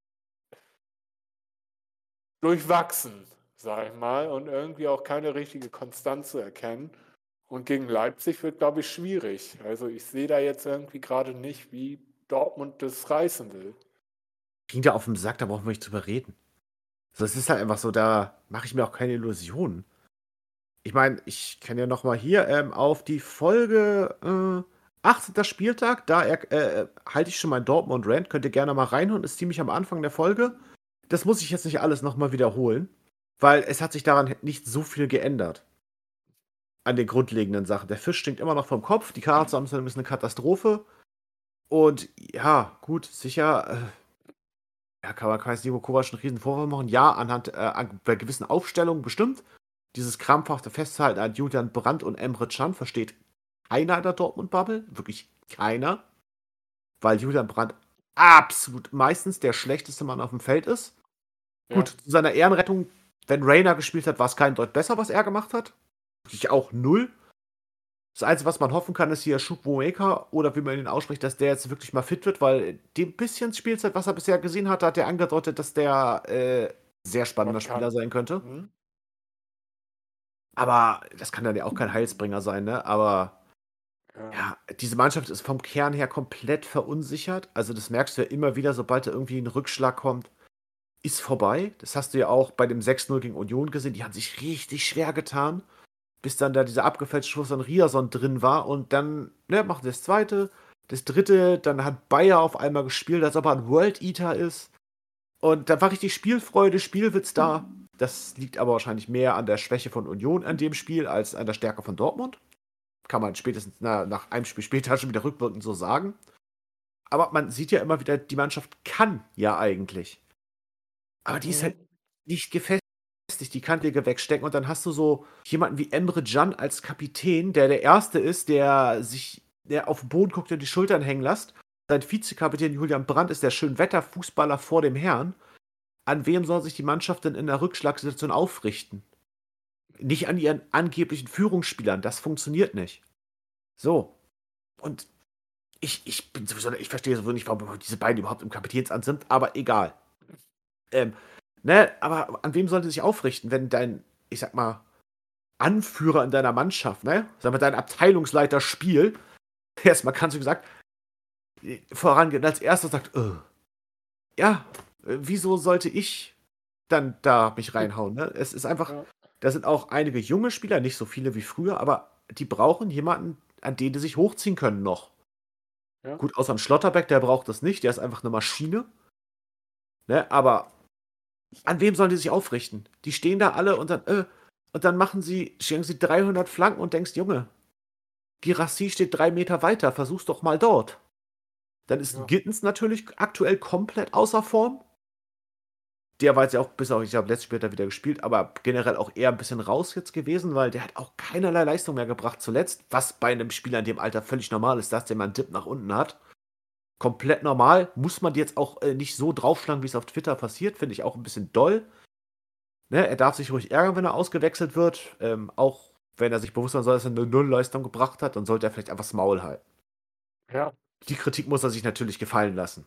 durchwachsen, sag ich mal, und irgendwie auch keine richtige Konstanz zu erkennen. Und gegen Leipzig wird, glaube ich, schwierig. Also ich sehe da jetzt irgendwie gerade nicht, wie Dortmund das reißen will. Ging da auf den Sack, da brauchen wir nicht drüber reden. So, es ist halt einfach so, da mache ich mir auch keine Illusionen. Ich meine, ich kann ja noch mal hier auf die Folge 18. Spieltag, da halte ich schon mein Dortmund-Rant, könnt ihr gerne mal reinhören, ist ziemlich am Anfang der Folge. Das muss ich jetzt nicht alles noch mal wiederholen, weil es hat sich daran nicht so viel geändert. An den grundlegenden Sachen. Der Fisch stinkt immer noch vom Kopf, die Karlsson ist eine Katastrophe. Und ja, gut, sicher, ja, kann man jetzt Niko Kovac einen riesen Vorwurf machen? Ja, bei gewissen Aufstellungen bestimmt. Dieses krampfhafte Festhalten an Julian Brandt und Emre Can versteht keiner in der Dortmund-Bubble. Wirklich keiner. Weil Julian Brandt absolut meistens der schlechteste Mann auf dem Feld ist. Gut, Ja, zu seiner Ehrenrettung, wenn Reina gespielt hat, war es kein Deut besser, was er gemacht hat. Wirklich auch null. Das Einzige, was man hoffen kann, ist hier Choupo-Moting oder wie man ihn ausspricht, dass der jetzt wirklich mal fit wird, weil dem bisschen Spielzeit, was er bisher gesehen hat, hat er angedeutet, dass der sehr spannender was Spieler kann. sein könnte. Hm? Aber das kann dann ja auch kein Heilsbringer sein, ne? Aber Ja. ja, diese Mannschaft ist vom Kern her komplett verunsichert. Also das merkst du ja immer wieder, sobald da irgendwie ein Rückschlag kommt, ist vorbei. Das hast du ja auch bei dem 6-0 gegen Union gesehen. Die haben sich richtig schwer getan, bis dann da dieser abgefälschte Schuss an Riason drin war. Und dann machen sie das zweite, das dritte. Dann hat Bayer auf einmal gespielt, als ob er ein World Eater ist. Und da war richtig Spielfreude, Spielwitz da. Das liegt aber wahrscheinlich mehr an der Schwäche von Union an dem Spiel als an der Stärke von Dortmund. Kann man spätestens nach einem Spiel später schon wieder rückwirkend so sagen. Aber man sieht ja immer wieder, die Mannschaft kann ja eigentlich. Aber die ist halt Mhm. nicht gefestigt, die kann Wege wegstecken. Und dann hast du so jemanden wie Emre Can als Kapitän, der Erste ist, der auf den Boden guckt und die Schultern hängen lässt. Sein Vizekapitän Julian Brandt ist der Schönwetterfußballer vor dem Herrn. An wem soll sich die Mannschaft denn in der Rückschlagssituation aufrichten? Nicht an ihren angeblichen Führungsspielern. Das funktioniert nicht. So. Und ich verstehe sowieso nicht, warum diese beiden überhaupt im Kapitänsamt sind, aber egal. Ähm, aber an wem sollte sich aufrichten, wenn dein, ich sag mal, Anführer in deiner Mannschaft, ne? Sag mal, dein Abteilungsleiter Spiel, erstmal kannst du gesagt, vorangeht und als erster sagt, ja, wieso sollte ich dann da mich reinhauen, ne? Es ist einfach, Ja, da sind auch einige junge Spieler, nicht so viele wie früher, aber die brauchen jemanden, an den die sich hochziehen können noch. ja. Gut, außer ein Schlotterbeck, der braucht das nicht, der ist einfach eine Maschine, ne? Aber an wem sollen die sich aufrichten? Die stehen da alle und dann schenken sie 300 Flanken und denkst, Junge, Girassi steht 3 Meter weiter, versuch's doch mal dort. Dann ist Ja. Gittens natürlich aktuell komplett außer Form. Der war jetzt ja auch bis auf, ich glaube, letztes Spiel hat er wieder gespielt, aber generell auch eher ein bisschen raus jetzt gewesen, weil der hat auch keinerlei Leistung mehr gebracht zuletzt, was bei einem Spieler in dem Alter völlig normal ist, dass der mal einen Dip nach unten hat. Komplett normal, muss man jetzt auch nicht so draufschlagen, wie es auf Twitter passiert, finde ich auch ein bisschen doll. Ne, er darf sich ruhig ärgern, wenn er ausgewechselt wird. Auch wenn er sich bewusst sein soll, dass er eine Nullleistung gebracht hat, dann sollte er vielleicht einfach das Maul halten. Ja. Die Kritik muss er sich natürlich gefallen lassen.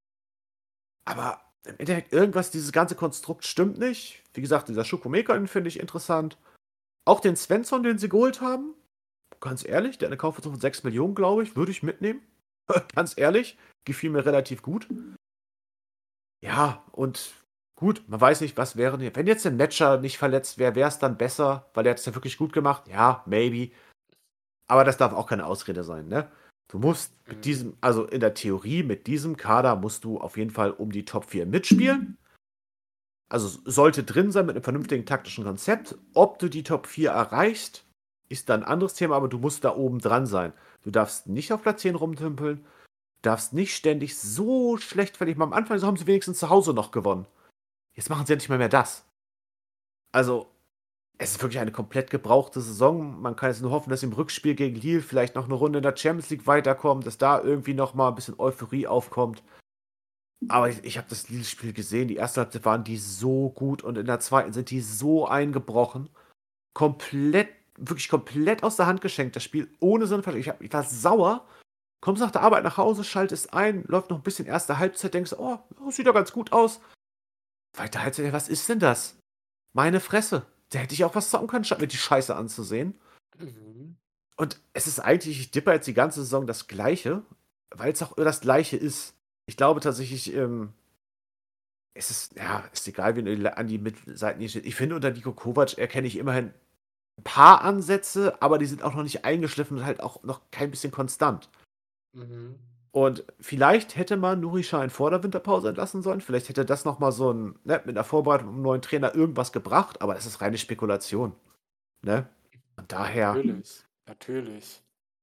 Aber im Endeffekt, irgendwas, dieses ganze Konstrukt stimmt nicht. Wie gesagt, dieser Schukomeka, den finde ich interessant. Auch den Svensson, den sie geholt haben, ganz ehrlich, der eine Kaufversuch von 6 Millionen, glaube ich, würde ich mitnehmen. Ganz ehrlich, gefiel mir relativ gut. Ja, und Gut, man weiß nicht, was wäre. Wenn jetzt der Matcher nicht verletzt wäre, wäre es dann besser, weil er hat es ja wirklich gut gemacht. Ja, maybe. Aber das darf auch keine Ausrede sein, ne? Du musst mit Mhm. also in der Theorie, mit diesem Kader musst du auf jeden Fall um die Top 4 mitspielen. Also sollte drin sein mit einem vernünftigen taktischen Konzept. Ob du die Top 4 erreichst, ist dann ein anderes Thema, aber du musst da oben dran sein. Du darfst nicht auf Platz 10 rumtümpeln, darfst nicht ständig so schlecht verlieren. Am Anfang haben sie wenigstens zu Hause noch gewonnen. Jetzt machen sie ja nicht mal mehr das. Also, es ist wirklich eine komplett gebrauchte Saison. Man kann jetzt nur hoffen, dass im Rückspiel gegen Lille vielleicht noch eine Runde in der Champions League weiterkommt, dass da irgendwie noch mal ein bisschen Euphorie aufkommt. Aber ich habe das Lille-Spiel gesehen. Die erste Halbzeit waren die so gut und in der zweiten sind die so eingebrochen. Komplett, wirklich komplett aus der Hand geschenkt, das Spiel ohne so einen ich war sauer. Kommst nach der Arbeit nach Hause, schaltest ein, läuft noch ein bisschen erste Halbzeit, denkst, oh, sieht doch ganz gut aus. Zweite Halbzeit, was ist denn das? Meine Fresse. Da hätte ich auch was zocken können, statt mir die Scheiße anzusehen. Mhm. Und es ist eigentlich, ich dippe jetzt die ganze Saison das Gleiche, weil es auch das Gleiche ist. Ich glaube tatsächlich, es ist, ja, ist egal, wie du an die Mittelseiten hier steht. Ich finde, unter Niko Kovac erkenne ich immerhin ein paar Ansätze, aber die sind auch noch nicht eingeschliffen und halt auch noch kein bisschen konstant. Mhm. Und vielleicht hätte man Nuri Sahin vor der Winterpause entlassen sollen. Vielleicht hätte das nochmal so ein, ne, mit einer Vorbereitung einem neuen Trainer irgendwas gebracht, aber es ist reine Spekulation. Ne? Und daher Natürlich, natürlich.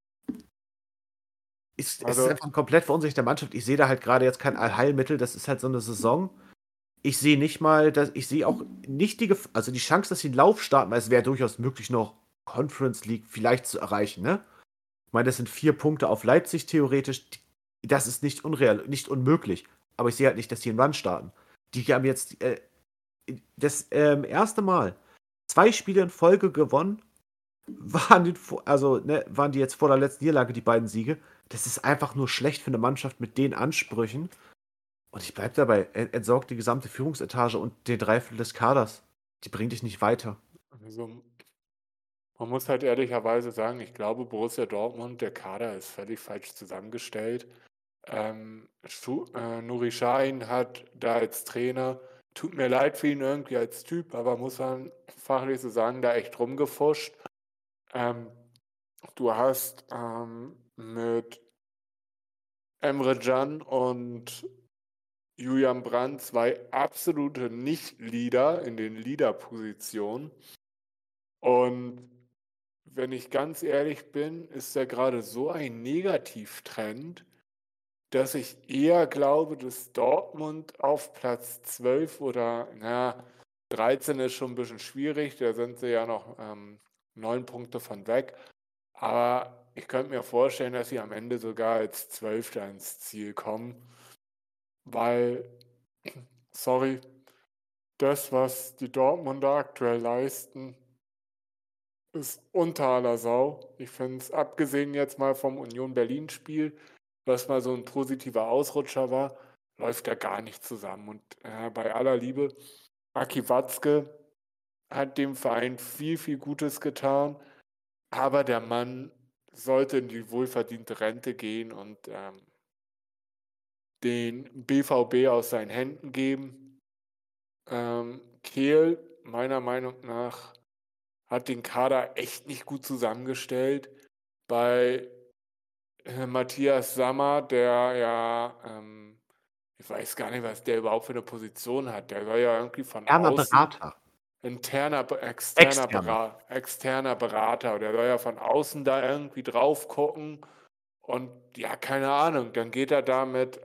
es ist Also, einfach ein komplett verunsicherter Mannschaft. Ich sehe da halt gerade jetzt kein Allheilmittel. Das ist halt so eine Saison. Ich sehe nicht mal, ich sehe auch nicht also die Chance, dass sie einen Lauf starten, weil es wäre durchaus möglich, noch Conference League vielleicht zu erreichen, ne? Ich meine, das sind 4 Punkte auf Leipzig theoretisch. Das ist nicht nicht unmöglich. Aber ich sehe halt nicht, dass die einen Run starten. Die haben jetzt das erste Mal 2 Spiele in Folge gewonnen. Waren die jetzt vor der letzten Niederlage die beiden Siege. Das ist einfach nur schlecht für eine Mannschaft mit den Ansprüchen. Und ich bleibe dabei, entsorgt die gesamte Führungsetage und den Dreiviertel des Kaders. Die bringt dich nicht weiter. also, man muss halt ehrlicherweise sagen, ich glaube, Borussia Dortmund, der Kader ist völlig falsch zusammengestellt. Nuri Sahin hat da als Trainer, tut mir leid für ihn irgendwie als Typ, aber muss man fachlich so sagen, da echt rumgefuscht. Ähm, Du hast mit Emre Can und Julian Brandt 2 absolute Nicht-Leader in den Leader-Positionen. Und wenn ich ganz ehrlich bin, ist da gerade so ein Negativtrend, dass ich eher glaube, dass Dortmund auf Platz 12 oder, na, 13 ist schon ein bisschen schwierig, da sind sie ja noch 9 Punkte von weg. Aber ich könnte mir vorstellen, dass sie am Ende sogar als Zwölfter ins Ziel kommen, weil, sorry, das, was die Dortmunder aktuell leisten, ist unter aller Sau. Ich finde es, abgesehen jetzt mal vom Union Berlin-Spiel, was mal so ein positiver Ausrutscher war, läuft da gar nicht zusammen. Und bei aller Liebe, Aki Watzke hat dem Verein viel, viel Gutes getan, aber der Mann sollte in die wohlverdiente Rente gehen und den BVB aus seinen Händen geben. Kehl, meiner Meinung nach, hat den Kader echt nicht gut zusammengestellt. Bei Matthias Sammer, der ja, ich weiß gar nicht, was der überhaupt für eine Position hat. Der soll ja irgendwie von Erner außen Berater. Externer. externer Berater. Der soll ja von außen da irgendwie drauf gucken. Und ja, keine Ahnung, dann geht er da mit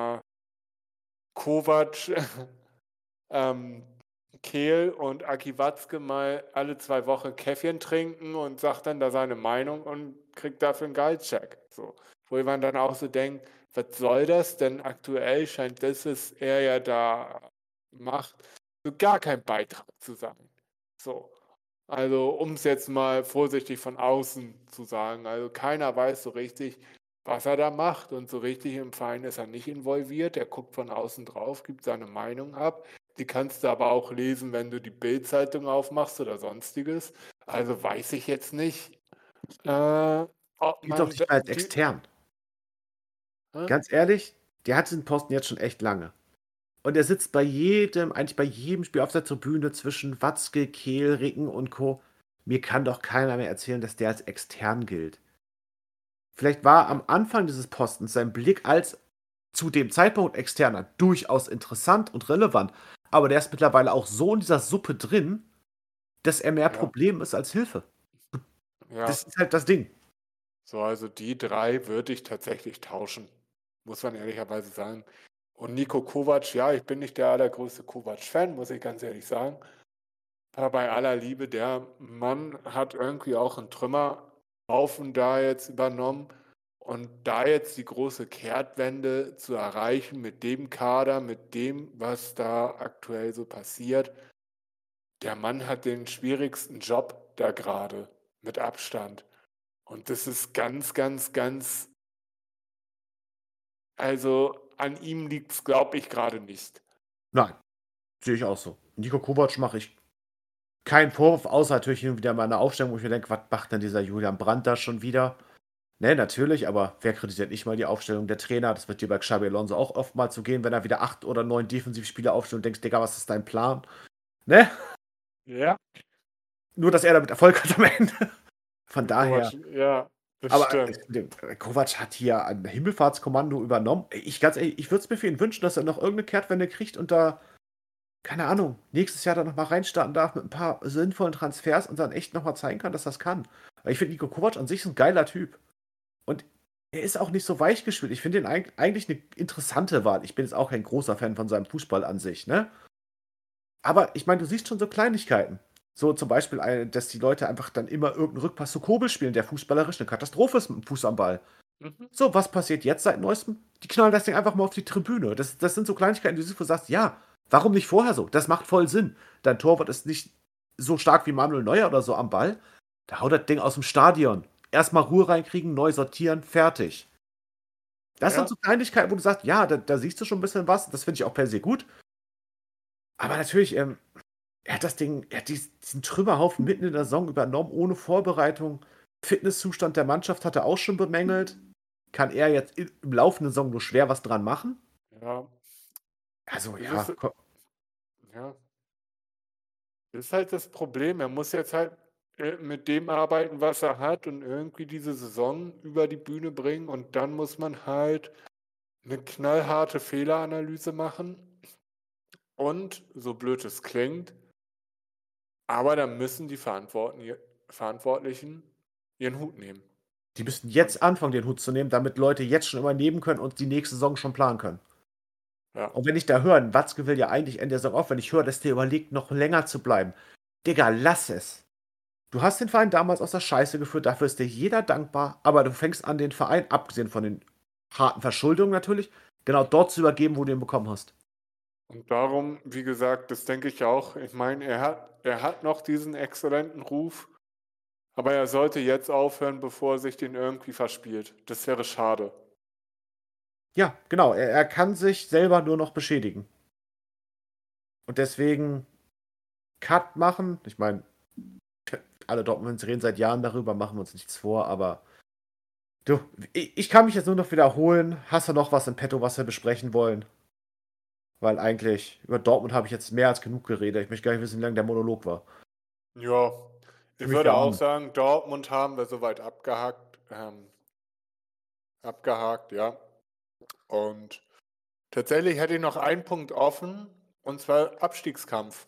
Kovac, ähm, Kehl und Aki Watzke mal alle 2 Wochen Käffchen trinken und sagt dann da seine Meinung und kriegt dafür einen Gehaltscheck. So. Wo man dann auch so denkt, was soll das? Denn aktuell scheint das, was er ja da macht, so gar kein Beitrag zu sein. So. Also, um es jetzt mal vorsichtig von außen zu sagen. Also, keiner weiß so richtig, was er da macht und so richtig im Verein ist er nicht involviert. Er guckt von außen drauf, gibt seine Meinung ab. Die kannst du aber auch lesen, wenn du die Bild-Zeitung aufmachst oder Sonstiges. Also, weiß ich jetzt nicht, ob Gilt doch man nicht mal als die extern. hä? Ganz ehrlich, der hat diesen Posten jetzt schon echt lange. Und er sitzt eigentlich bei jedem Spiel auf der Tribüne zwischen Watzke, Kehl, Ricken und Co. Mir kann doch keiner mehr erzählen, dass der als extern gilt. Vielleicht war am Anfang dieses Postens sein Blick als zu dem Zeitpunkt externer durchaus interessant und relevant, aber der ist mittlerweile auch so in dieser Suppe drin, dass er mehr Ja, Problem ist als Hilfe. ja. Das ist halt das Ding. So, also die 3 würde ich tatsächlich tauschen, muss man ehrlicherweise sagen. Und Niko Kovac, ja, ich bin nicht der allergrößte Kovac-Fan, muss ich ganz ehrlich sagen. Aber bei aller Liebe, der Mann hat irgendwie auch 'n Trümmerhaufen da jetzt übernommen. Und da jetzt die große Kehrtwende zu erreichen mit dem Kader, mit dem, was da aktuell so passiert, der Mann hat den schwierigsten Job da gerade mit Abstand. Und das ist ganz, ganz, ganz, also an ihm liegt's, glaube ich, gerade nicht. Nein, sehe ich auch so. Niko Kovac mache ich keinen Vorwurf, außer natürlich hin und wieder mal 'ne Aufstellung, wo ich mir denke: „Was macht denn dieser Julian Brandt da schon wieder?“ Ne, natürlich, aber wer kritisiert nicht mal die Aufstellung der Trainer? Das wird dir bei Xabi Alonso auch oftmals so gehen, wenn er wieder 8 oder 9 Defensivspieler aufstellt und denkst: „Digga, was ist dein Plan?“ Ne? Ja, Nur, dass er damit Erfolg hat am Ende. Von Kovac, daher ja, das aber stimmt. Kovac hat hier ein Himmelfahrtskommando übernommen. Ich ganz ehrlich, ich würde es mir für ihn wünschen, dass er noch irgend 'ne Kehrtwende kriegt und da, keine Ahnung, nächstes Jahr dann noch mal reinstarten darf mit 'n paar sinnvollen Transfers und dann echt noch mal zeigen kann, dass das kann. Weil ich finde, Niko Kovac an sich ist 'n geiler Typ. Und er ist auch nicht so weichgespült. Ich finde ihn eigentlich 'ne interessante Wahl. Ich bin jetzt auch kein großer Fan von seinem Fußball an sich, ne? Aber ich meine, du siehst schon so Kleinigkeiten. So zum Beispiel, dass die Leute einfach dann immer irgend 'n Rückpass zu Kobel spielen, der fußballerisch 'ne Katastrophe ist mit'm Fuß am Ball. Mhm. So, was passiert jetzt seit Neuestem? Die knallen das Ding einfach mal auf die Tribüne. Das sind so Kleinigkeiten, die du siehst, wo du sagst: „Ja, warum nicht vorher so? Das macht voll Sinn.“ Dein Torwart ist nicht so stark wie Manuel Neuer oder so am Ball. Da hau das Ding aus'm Stadion. Erst mal Ruhe reinkriegen, neu sortieren, fertig. Das sind Ja, so Kleinigkeiten, wo du sagst: „Ja, da siehst du schon 'n bisschen was.“ Das finde ich auch per se gut. Aber natürlich, er hat diesen Trümmerhaufen mitten in der Saison übernommen, ohne Vorbereitung. Fitnesszustand der Mannschaft hat er auch schon bemängelt. Kann er jetzt im laufenden Saison nur schwer was dran machen? ja. Also, Das ja, ist ja, das ist halt das Problem. Er muss jetzt halt, mit dem arbeiten, was er hat und irgendwie diese Saison über die Bühne bringen und dann muss man halt 'ne knallharte Fehleranalyse machen und, so blöd es klingt, aber da müssen die Verantwortlichen ihren Hut nehmen. die müssten Und jetzt anfangen, den Hut zu nehmen, damit Leute jetzt schon übernehmen können und die nächste Saison schon planen können. ja, Und wenn ich da höre, 'n Watzke will ja eigentlich Ende der Saison auf, wenn ich höre, dass der überlegt, noch länger zu bleiben. Digga, lass es. Du hast den Verein damals aus der Scheiße geführt, dafür ist dir jeder dankbar, aber du fängst an, den Verein, abgesehen von den harten Verschuldungen natürlich, genau dort zu übergeben, wo du ihn bekommen hast. und darum, wie gesagt, das denke ich auch. Ich meine, er hat noch diesen exzellenten Ruf, aber er sollte jetzt aufhören, bevor er sich den irgendwie verspielt. Das wäre schade. Ja, genau, er kann sich selber nur noch beschädigen. Und deswegen Cut machen. Ich meine, alle Dortmunds reden seit Jahren darüber, machen wir uns nichts vor, aber du, ich kann mich jetzt nur noch wiederholen. Hast du noch was im Petto, was wir besprechen wollen? Weil eigentlich über Dortmund habe ich jetzt mehr als genug geredet. Ich möchte gar nicht wissen, wie lang der Monolog war. Ja, Fühle ich mich würde wieder auch arm. sagen, Dortmund haben wir soweit abgehakt, ja. Und tatsächlich hätte ich noch einen Punkt offen, und zwar Abstiegskampf.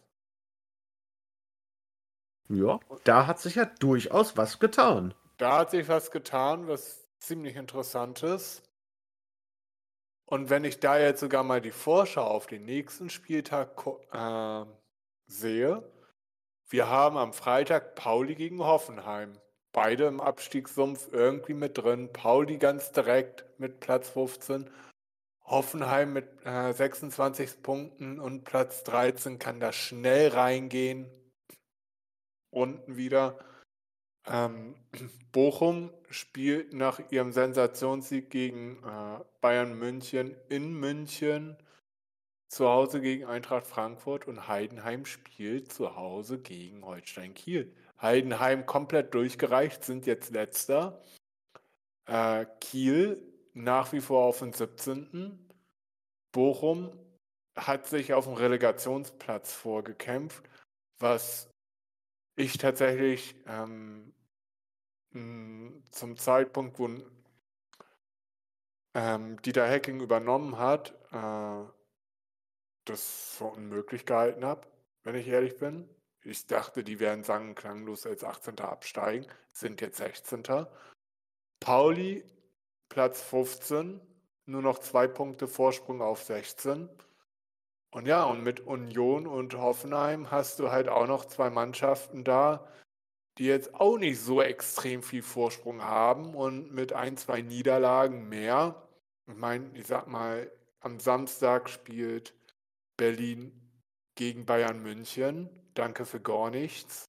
Ja, da hat sich ja durchaus was getan. Da hat sich was getan, was ziemlich Interessantes. Und wenn ich da jetzt sogar mal die Vorschau auf den nächsten Spieltag sehe, wir haben am Freitag Pauli gegen Hoffenheim. Beide im Abstiegssumpf irgendwie mit drin. Pauli ganz direkt mit Platz 15. Hoffenheim mit 26 Punkten und Platz 13 kann da schnell reingehen. Unten wieder. Ähm, Bochum spielt nach ihrem Sensationssieg gegen Bayern München in München zu Hause gegen Eintracht Frankfurt und Heidenheim spielt zu Hause gegen Holstein Kiel. Heidenheim komplett durchgereicht, sind jetzt letzter. Kiel nach wie vor auf dem 17. Bochum hat sich auf dem Relegationsplatz vorgekämpft, was ich tatsächlich zum Zeitpunkt, wo Dieter Hecking übernommen hat, das für unmöglich gehalten habe, wenn ich ehrlich bin. Ich dachte, die werden sang- und klanglos als 18. absteigen, sind jetzt 16. Pauli, Platz 15, nur noch 2 Punkte Vorsprung auf 16. Und ja, und mit Union und Hoffenheim hast du halt auch noch 2 Mannschaften da, die jetzt auch nicht so extrem viel Vorsprung haben und mit ein, 2 Niederlagen mehr. Ich meine, ich sag mal, am Samstag spielt Berlin gegen Bayern München. Danke für gar nichts.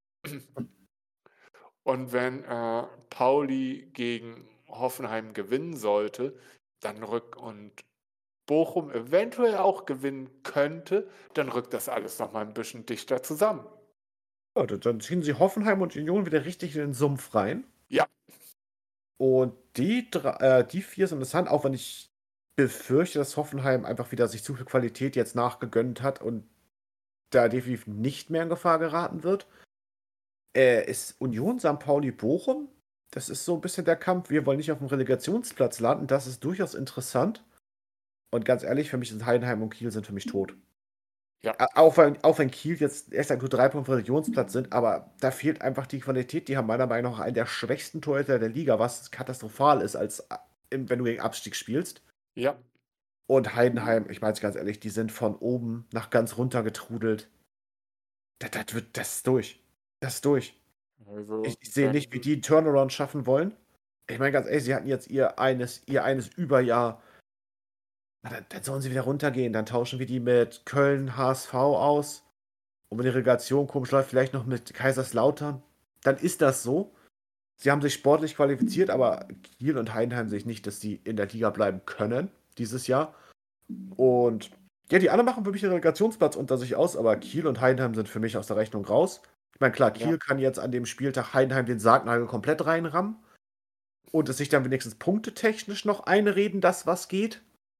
Und wenn Pauli gegen Hoffenheim gewinnen sollte, dann und Bochum eventuell auch gewinnen könnte, dann rückt das alles noch mal ein bisschen dichter zusammen. Ja, dann ziehen sie Hoffenheim und Union wieder richtig in den Sumpf rein. Ja, Und die vier sind interessant, auch wenn ich befürchte, dass Hoffenheim einfach wieder sich zu viel Qualität jetzt nachgegönnt hat und da definitiv nicht mehr in Gefahr geraten wird. Ist Union St. Pauli Bochum? Das ist so ein bisschen der Kampf. Wir wollen nicht auf dem Relegationsplatz landen. Das ist durchaus interessant. Und ganz ehrlich, für mich sind Heidenheim und Kiel sind für mich tot. ja. Auch wenn Kiel jetzt erst nur 3 Punkte vom Relegionsplatz sind, aber da fehlt einfach die Qualität. Die haben meiner Meinung nach einen der schwächsten Torhüter der Liga, was katastrophal ist, wenn du gegen Abstieg spielst. Ja, Und Heidenheim, ich meine es ganz ehrlich, die sind von oben nach ganz runter getrudelt. Das ist durch. Das ist durch. also Ich sehe nicht, wie die einen Turnaround schaffen wollen. Ich meine ganz ehrlich, sie hatten jetzt ihr eines Überjahr. Na, dann sollen sie wieder runtergehen. Dann tauschen wir die mit Köln, HSV aus. Und wenn die Relegation komisch läuft, vielleicht noch mit Kaiserslautern. Dann ist das so. Sie haben sich sportlich qualifiziert, aber Kiel und Heidenheim sehe ich nicht, dass sie in der Liga bleiben können dieses Jahr. Und ja, die anderen machen für mich den Relegationsplatz unter sich aus, aber Kiel und Heidenheim sind für mich aus der Rechnung raus. Ich meine, klar, ja. Kiel kann jetzt an dem Spieltag Heidenheim den Sargnagel komplett reinrammen und es sich dann wenigstens punktetechnisch noch einreden, dass was geht.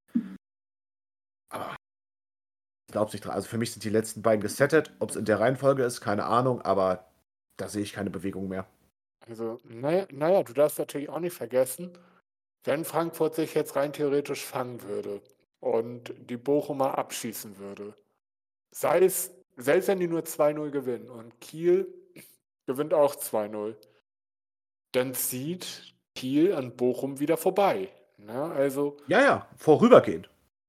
Aber ich glaube nicht dran. Also für mich sind die letzten beiden gesettet. Ob es in der Reihenfolge ist, keine Ahnung, aber da sehe ich keine Bewegung mehr. Also, naja, du darfst natürlich auch nicht vergessen, wenn Frankfurt sich jetzt rein theoretisch fangen würde und die Bochumer abschießen würde, sei es, selbst wenn die nur 2-0 gewinnen und Kiel gewinnt auch 2-0, dann zieht Kiel an Bochum wieder vorbei. Ne? Ja, ja, vorübergehend.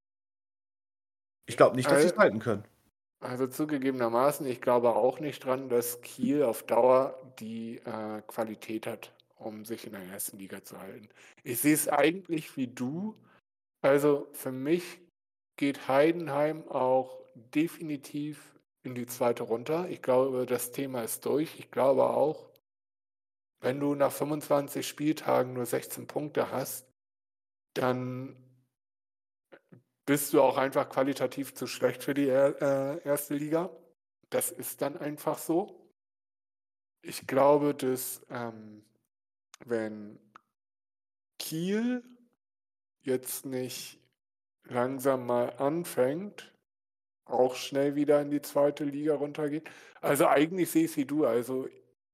Ich glaube nicht, dass sie es Al- halten können. also zugegebenermaßen, ich glaube auch nicht dran, dass Kiel auf Dauer die Qualität hat, um sich in der ersten Liga zu halten. Ich sehe es eigentlich wie du. Also für mich geht Heidenheim auch definitiv in die zweite runter. Ich glaube, das Thema ist durch. Ich glaube auch, wenn du nach 25 Spieltagen nur 16 Punkte hast, dann bist du auch einfach qualitativ zu schlecht für die erste Liga. Das ist dann einfach so. Ich glaube, dass wenn Kiel jetzt nicht langsam mal anfängt, auch schnell wieder in die zweite Liga runtergeht. Also eigentlich sehe ich es wie du. Also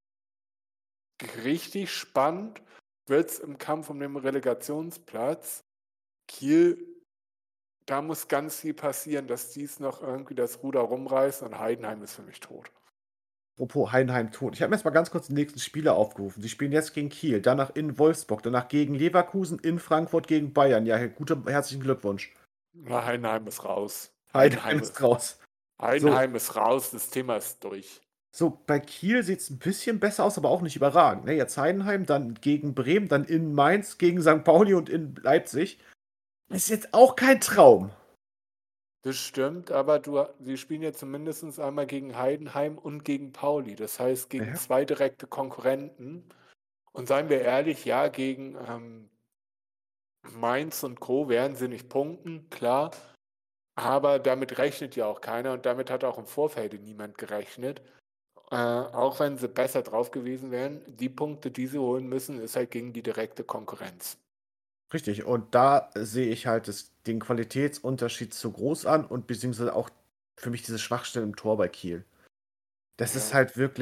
richtig spannend wird es im Kampf um den Relegationsplatz. Kiel, da muss ganz viel passieren, dass dies noch irgendwie das Ruder rumreißt und Heidenheim ist für mich tot. Apropos Heidenheim tot. Ich habe mir jetzt mal ganz kurz die nächsten Spiele aufgerufen. Sie spielen jetzt gegen Kiel, danach in Wolfsburg, danach gegen Leverkusen, in Frankfurt gegen Bayern. Ja, herzlichen Glückwunsch. Na, Heidenheim ist raus. Heidenheim ist raus. So, Heidenheim ist raus, das Thema ist durch. so bei Kiel sieht es ein bisschen besser aus, aber auch nicht überragend. Ne? Jetzt Heidenheim, dann gegen Bremen, dann in Mainz, gegen St. Pauli und in Leipzig. Ist jetzt auch kein Traum. Das stimmt, aber sie spielen ja zumindest einmal gegen Heidenheim und gegen Pauli. Das heißt, gegen Ja. 2 direkte Konkurrenten. Und seien wir ehrlich, ja, gegen Mainz und Co. werden sie nicht punkten, klar. Aber damit rechnet ja auch keiner und damit hat auch im Vorfeld niemand gerechnet. Auch wenn sie besser drauf gewesen wären, die Punkte, die sie holen müssen, ist halt gegen die direkte Konkurrenz. Richtig. Und da sehe ich halt den Qualitätsunterschied zu groß an und beziehungsweise auch für mich diese Schwachstelle im Tor bei Kiel. Das Ja.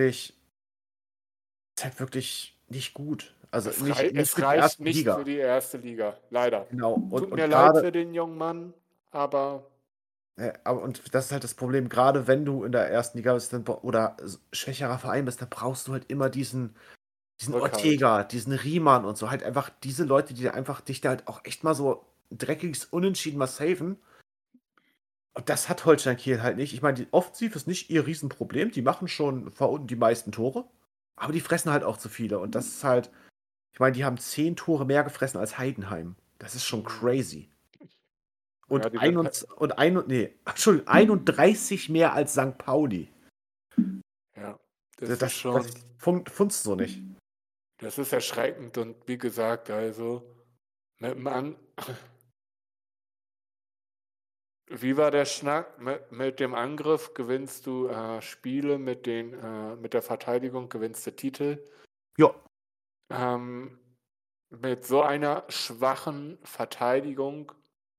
ist halt wirklich nicht gut. Also nicht Es für die reicht erste nicht für Liga. die erste Liga, leider. Genau. Tut mir Und leid gerade, für den jungen Mann, aber und das ist halt das Problem, gerade wenn du in der ersten Liga bist oder schwächerer Verein bist, dann brauchst du halt immer diesen Rückhalt. Ortega, diesen Riemann und so, halt einfach diese Leute, die da einfach dich da halt auch echt mal so ein dreckiges Unentschieden mal saven. Und das hat Holstein Kiel halt nicht. Ich meine, die Offensiv ist nicht ihr Riesenproblem. Die machen schon die meisten Tore, aber die fressen halt auch zu viele. Und das ist halt, ich meine, die haben 10 Tore mehr gefressen als Heidenheim. Das ist schon Mhm. crazy. Ja, Und, die sind halt, nee, Entschuldigung, 31 mehr als St. Pauli. ja, das ist Das schon, funzt so nicht. das ist erschreckend und wie gesagt, also mit dem wie war der Schnack? Mit dem Angriff gewinnst du Spiele, mit der Verteidigung gewinnst du Titel. Ja, Ähm, mit so einer schwachen Verteidigung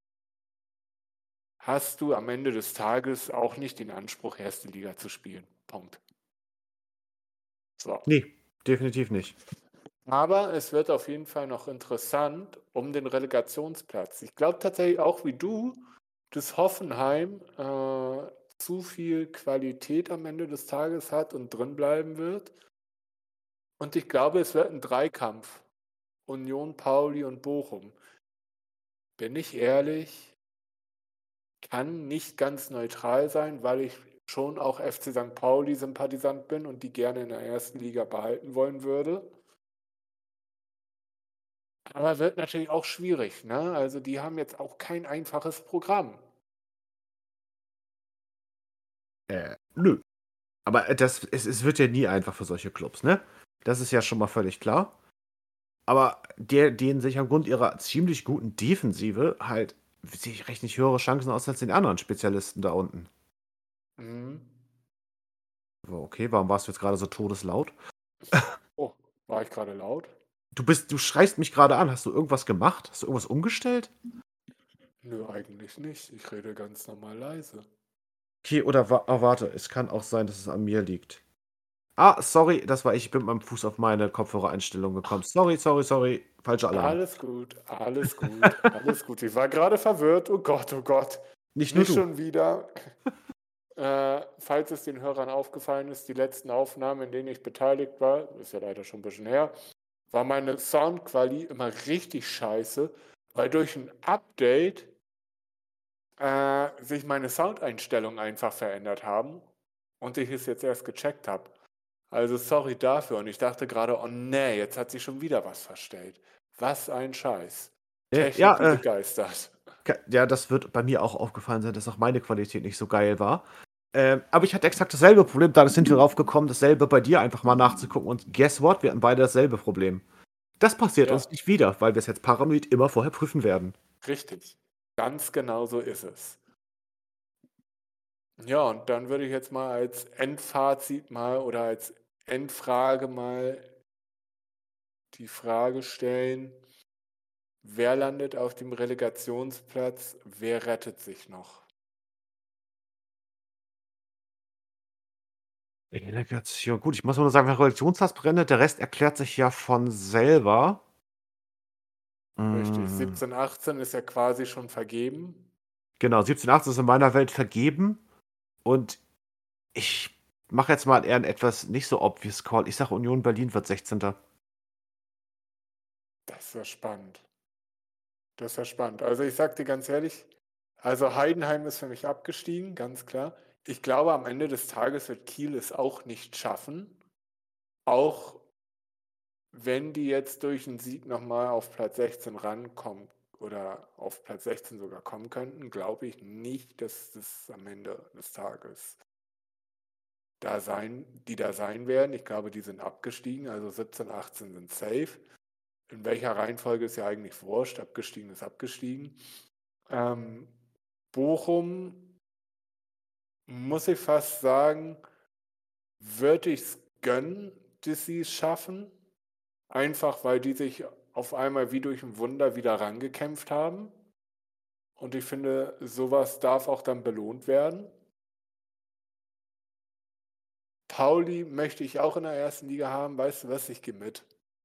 hast du am Ende des Tages auch nicht den Anspruch, erste Liga zu spielen. Punkt. So. nee, definitiv nicht. Aber es wird auf jeden Fall noch interessant um den Relegationsplatz. Ich glaube tatsächlich auch wie du, dass Hoffenheim zu viel Qualität am Ende des Tages hat und drin bleiben wird. Und ich glaube, es wird ein Dreikampf. Union, Pauli und Bochum. Bin ich ehrlich, kann nicht ganz neutral sein, weil ich schon auch FC St. Pauli-Sympathisant bin und die gerne in der ersten Liga behalten wollen würde. Aber wird natürlich auch schwierig, ne? Also die haben jetzt auch kein einfaches Programm. Nö. Aber es wird ja nie einfach für solche Clubs, ne? Das ist ja schon mal völlig klar. Aber denen sich aufgrund ihrer ziemlich guten Defensive halt, sehe ich recht nicht höhere Chancen aus als den anderen Spezialisten da unten. Mhm. So, okay, warum warst du jetzt gerade so todeslaut? Oh, war ich gerade laut? Du schreist mich gerade an. Hast du irgendwas gemacht? Hast du irgendwas umgestellt? Nö, eigentlich nicht. Ich rede ganz normal leise. Okay, oder warte, es kann auch sein, dass es an mir liegt. Ah, sorry, das war ich. Ich bin mit meinem Fuß auf meine Kopfhörereinstellung gekommen. Sorry. Falscher Alarm. Alles gut, alles gut, alles gut. Ich war gerade verwirrt. Oh Gott, oh Gott. Nicht nur Nicht du. schon wieder. Falls es den Hörern aufgefallen ist, die letzten Aufnahmen, in denen ich beteiligt war, ist ja leider schon ein bisschen her, war meine Soundqualität immer richtig scheiße, weil durch ein Update sich meine Soundeinstellungen einfach verändert haben und ich es jetzt erst gecheckt habe. Also sorry dafür. Und ich dachte gerade, oh nee, jetzt hat sich schon wieder was verstellt. Was ein Scheiß. Ja, Technik wie begeistert. ja, das wird bei mir auch aufgefallen sein, dass auch meine Qualität nicht so geil war. Aber ich hatte exakt dasselbe Problem. Da sind wir drauf gekommen, dasselbe bei dir einfach mal nachzugucken. Und guess what? Wir hatten beide dasselbe Problem. Das passiert Ja, uns nicht wieder, weil wir es jetzt paranoid immer vorher prüfen werden. richtig. Ganz genau so ist es. Ja, und dann würde ich jetzt mal als Endfazit mal oder als Endfrage mal die Frage stellen, wer landet auf dem Relegationsplatz, wer rettet sich noch? Relegation. Gut, ich muss nur sagen, wenn Relegationspass brennt, der Rest erklärt sich ja von selber. Richtig, Mm, 17, 18 ist ja quasi schon vergeben. genau, 17, 18 ist in meiner Welt vergeben. Und ich mache jetzt mal eher einen etwas nicht so obvious Call. Ich sage, Union Berlin wird 16. Das wäre spannend. Das wäre spannend. Also ich sage dir ganz ehrlich, also Heidenheim ist für mich abgestiegen, ganz klar. Ich glaube, am Ende des Tages wird Kiel es auch nicht schaffen. Auch wenn die jetzt durch einen Sieg nochmal auf Platz 16 rankommen oder auf Platz 16 sogar kommen könnten, glaube ich nicht, dass das am Ende des Tages die da sein werden. Ich glaube, die sind abgestiegen, also 17, 18 sind safe. In welcher Reihenfolge ist ja eigentlich wurscht, abgestiegen ist abgestiegen. Ähm, Bochum, muss ich fast sagen, würde ich es gönnen, dass sie es schaffen. Einfach weil die sich auf einmal wie durch ein Wunder wieder rangekämpft haben. Und ich finde, sowas darf auch dann belohnt werden. Pauli möchte ich auch in der ersten Liga haben. Weißt du was? Ich gehe mit.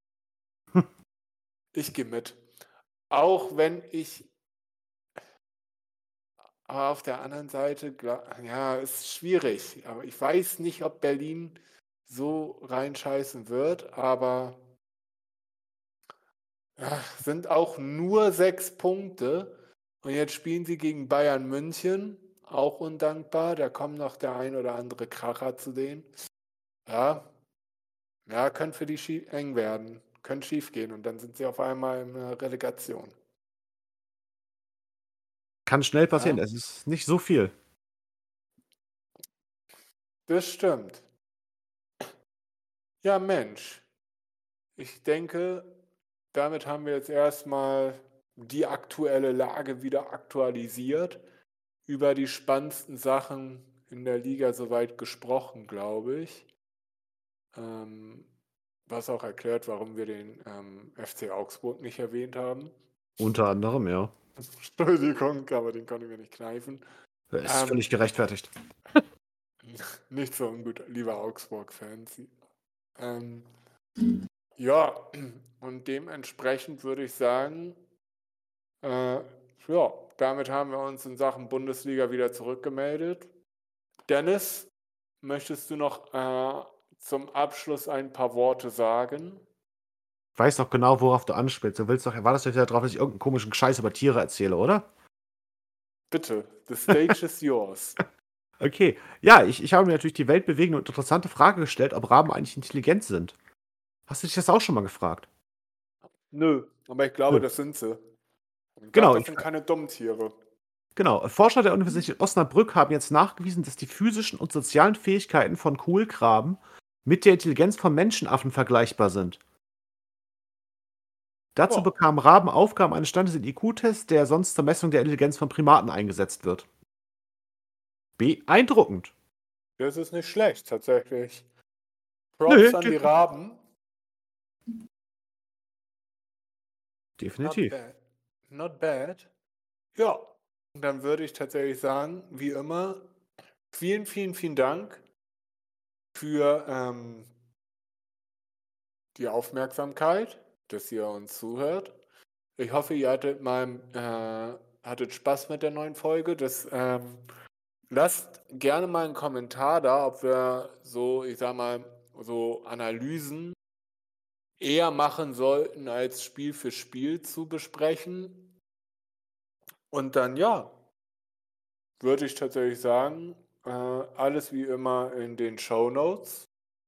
Ich gehe mit. Auch wenn ich, aber auf der anderen Seite, ja, ist schwierig. Aber ich weiß nicht, ob Berlin so reinscheißen wird. Aber ja, sind auch nur 6 Punkte. Und jetzt spielen sie gegen Bayern München. Auch undankbar. Da kommt noch der ein oder andere Kracher zu denen. Ja, ja, könnte für die eng werden. Könnte schief gehen. Und dann sind sie auf einmal in der Relegation. Kann schnell passieren. Ja, Es ist nicht so viel. das stimmt. Ja, Mensch. Ich denke, damit haben wir jetzt erstmal die aktuelle Lage wieder aktualisiert. Über die spannendsten Sachen in der Liga soweit gesprochen, glaube ich. Was auch erklärt, warum wir den FC Augsburg nicht erwähnt haben. Unter anderem, ja. Entschuldigung, aber den konnte ich mir nicht kneifen. Ist völlig gerechtfertigt. Nicht so ungut, lieber Augsburg-Fans. Ja, und dementsprechend würde ich sagen, ja, damit haben wir uns in Sachen Bundesliga wieder zurückgemeldet. Dennis, möchtest du noch zum Abschluss ein paar Worte sagen? Ich weiß doch genau, worauf du anspielst. Du willst doch, erwartest doch wieder darauf, dass ich irgendeinen komischen Scheiß über Tiere erzähle, oder? Bitte, the stage is yours. Okay. Ja, ich habe mir natürlich die weltbewegende und interessante Frage gestellt, ob Raben eigentlich intelligent sind. Hast du dich das auch schon mal gefragt? Nö, aber ich glaube, Nö. das sind sie. Ich glaube, Genau, das sind keine dummen Tiere. genau. Forscher der Universität Osnabrück haben jetzt nachgewiesen, dass die physischen und sozialen Fähigkeiten von Kohlkraben mit der Intelligenz von Menschenaffen vergleichbar sind. Dazu Ja, bekamen Raben Aufgaben eines Standes in IQ-Test, der sonst zur Messung der Intelligenz von Primaten eingesetzt wird. Beeindruckend. das ist nicht schlecht, tatsächlich. Nö, Props an die Raben. Not definitiv. bad. Not bad. Ja, und dann würde ich tatsächlich sagen, wie immer, vielen, vielen, vielen Dank für die Aufmerksamkeit, dass ihr uns zuhört. Ich hoffe, ihr hattet Spaß mit der neuen Folge. Lasst gerne mal einen Kommentar da, ob wir so, ich sag mal, so Analysen eher machen sollten, als Spiel für Spiel zu besprechen. Und dann, ja, würde ich tatsächlich sagen, alles wie immer in den Shownotes.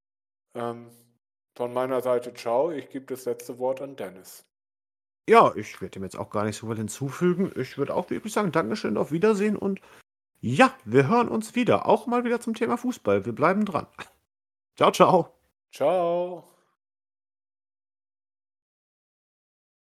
Von meiner Seite ciao. Ich gebe das letzte Wort an Dennis. Ja, ich werde dem jetzt auch gar nicht so viel hinzufügen. Ich würde auch wirklich sagen, Dankeschön, auf Wiedersehen und ja, wir hören uns wieder. Auch mal wieder zum Thema Fußball. Wir bleiben dran. Ciao, ciao. Ciao.